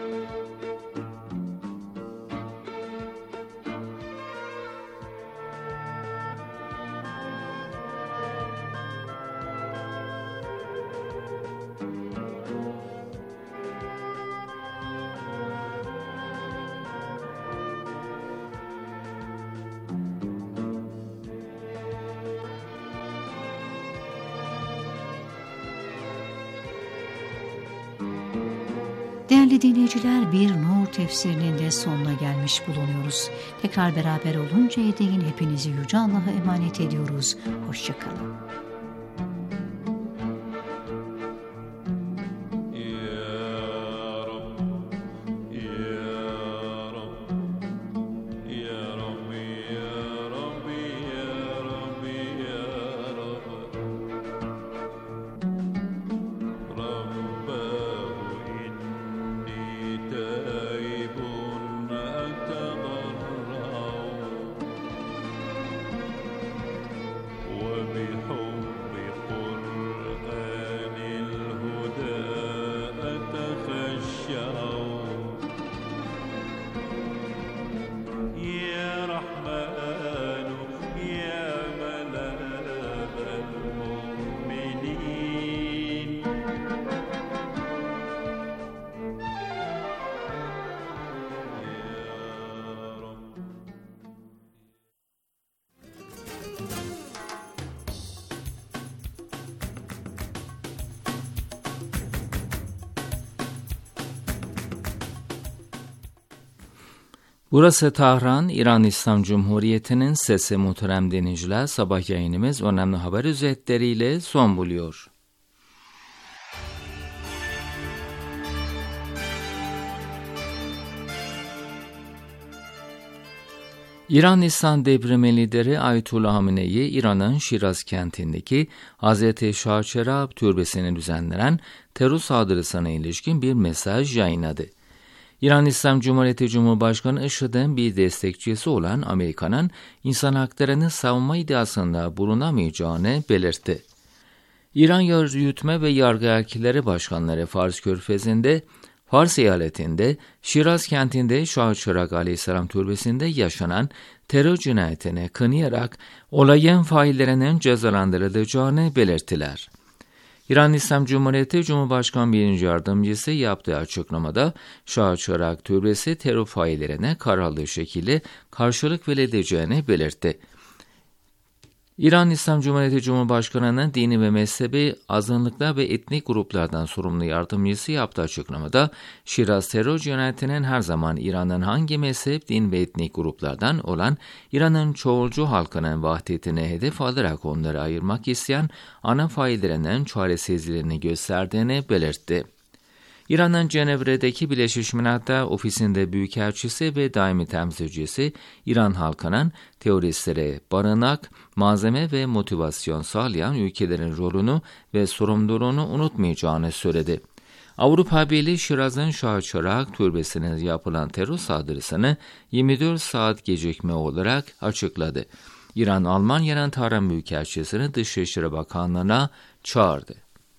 Değerli dinleyiciler, bir Nur tefsirinin de sonuna gelmiş bulunuyoruz. Tekrar beraber oluncaya değin hepinizi Yüce Allah'a emanet ediyoruz. Hoşçakalın. Burası Tahran, İran İslam Cumhuriyeti'nin sesi. Muhterem dinleyiciler, sabah yayınımız önemli haber özetleriyle son buluyor. İran İslam Devrimi lideri Ayetullah Hamenei, İran'ın Şiraz kentindeki Hazreti Şahçerab türbesini düzenlenen terör saldırısına ilişkin bir mesaj yayınladı. İran İslam Cumhuriyeti Cumhurbaşkanı IŞİD'in bir destekçisi olan Amerika'nın insan haklarını savunma iddiasında bulunamayacağını belirtti. İran Yürütme ve Yargı Erkekleri Başkanları Fars Körfezi'nde, Fars eyaletinde, Şiraz kentinde Şahçerab Aleyhisselam türbesinde yaşanan terör cinayetine kınayarak olayın faillerinin cezalandırılacağını belirttiler. İran İslam Cumhuriyeti Cumhurbaşkanı birinci Yardımcısı yaptığı açıklamada Şahçerab türbesi terör faillerine kararlı şekilde karşılık verileceğini belirtti. İran İslam Cumhuriyeti Cumhurbaşkanı'nın dini ve mezhebi azınlıklar ve etnik gruplardan sorumlu yardımcısı yaptığı açıklamada Şiraz terör cinayetinin her zaman İran'ın hangi mezhep, din ve etnik gruplardan olan İran'ın çoğulcu halkının vahdetini hedef alarak onları ayırmak isteyen ana faillerinin çaresizliğini gösterdiğini belirtti. İran'ın Cenevre'deki Birleşmiş Milletler Ofisi'nde Büyükelçisi ve daimi temsilcisi İran halkının teröristlere barınak, malzeme ve motivasyon sağlayan ülkelerin rolünü ve sorumluluğunu unutmayacağını söyledi. Avrupa Birliği Şiraz'ın Şah Çırak türbesine yapılan terör saldırısını yirmi dört saat gecikme olarak açıkladı. İran, Almanya'nın Tahran Büyükelçisini Dışişleri Bakanlığı'na çağırdı.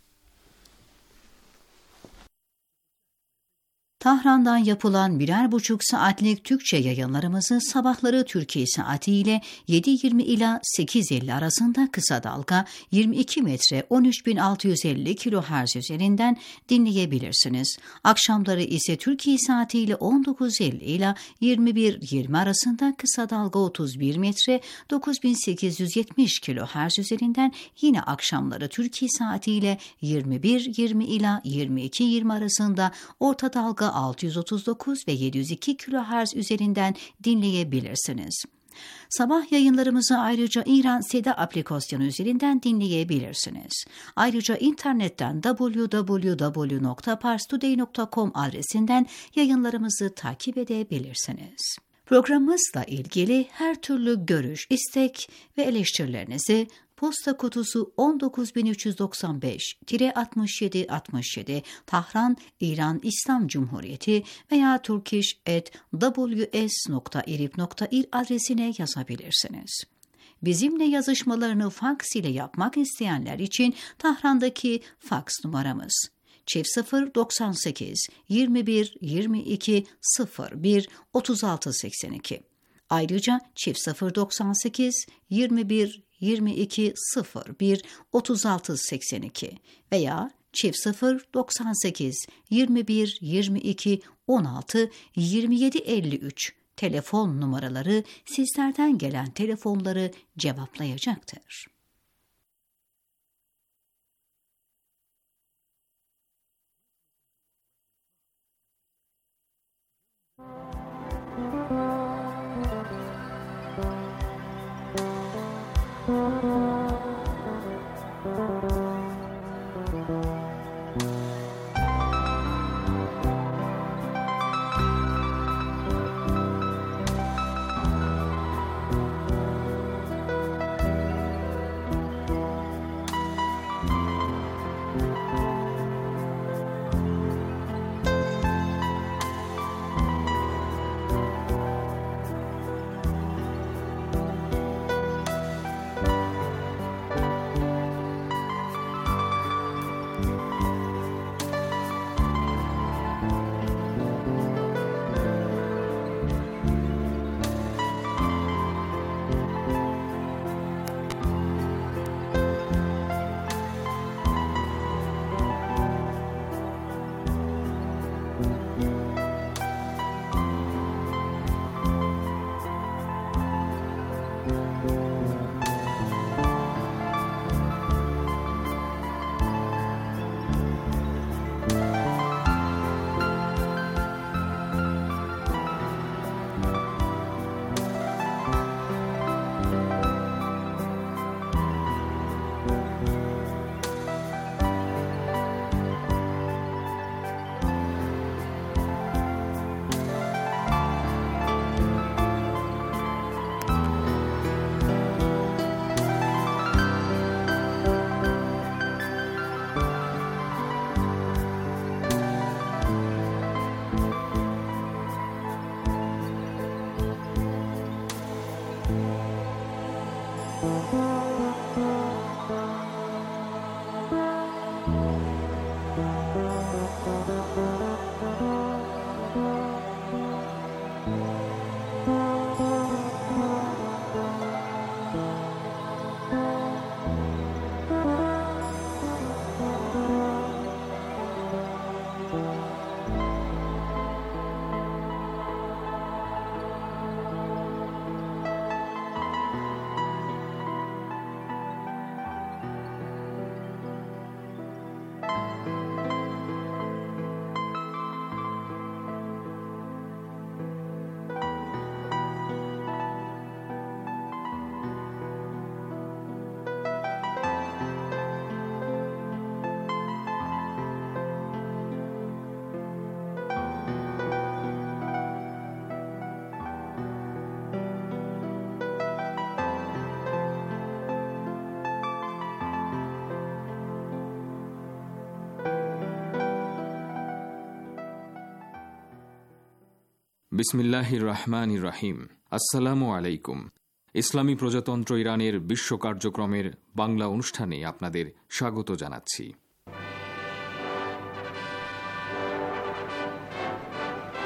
Tahran'dan yapılan birer buçuk saatlik Türkçe yayınlarımızı sabahları Türkiye saati ile yedi yirmi ila sekiz elli arasında kısa dalga yirmi iki metre on üç bin altı yüz elli kilohertz üzerinden dinleyebilirsiniz. Akşamları ise Türkiye saati ile on dokuz elli ila yirmi bir yirmi arasında kısa dalga otuz bir metre dokuz bin sekiz yüz yetmiş kilohertz üzerinden, yine akşamları Türkiye saati ile yirmi bir yirmi ila yirmi iki yirmi arasında orta dalga altı yüz otuz dokuz ve yedi yüz iki kilohertz üzerinden dinleyebilirsiniz. Sabah yayınlarımızı ayrıca İran Seda aplikasyonu üzerinden dinleyebilirsiniz. Ayrıca internetten double-u double-u double-u nokta pars today nokta com adresinden yayınlarımızı takip edebilirsiniz. Programımızla ilgili her türlü görüş, istek ve eleştirilerinizi posta kutusu on dokuz bin üç yüz doksan beş altmış yedi altmış yedi Tahran, İran İslam Cumhuriyeti veya turkish at w s nokta irib nokta il adresine yazabilirsiniz. Bizimle yazışmalarını faks ile yapmak isteyenler için Tahran'daki faks numaramız çift sıfır doksan sekiz yirmi bir yirmi iki sıfır bir otuz altı seksen iki. Ayrıca çift sıfır doksan sekiz yirmi bir yirmi iki sıfır bir otuz altı seksen iki veya çift sıfır doksan sekiz yirmi bir yirmi iki on altı yirmi yedi elli üç telefon numaraları sizlerden gelen telefonları cevaplayacaktır. বিসমিল্লাহির রহমানির রহিম। আসসালামু আলাইকুম। ইসলামী প্রজাতন্ত্র ইরানের বিশ্ব কার্যক্রমের বাংলা অনুষ্ঠানে আপনাদের স্বাগত জানাচ্ছি।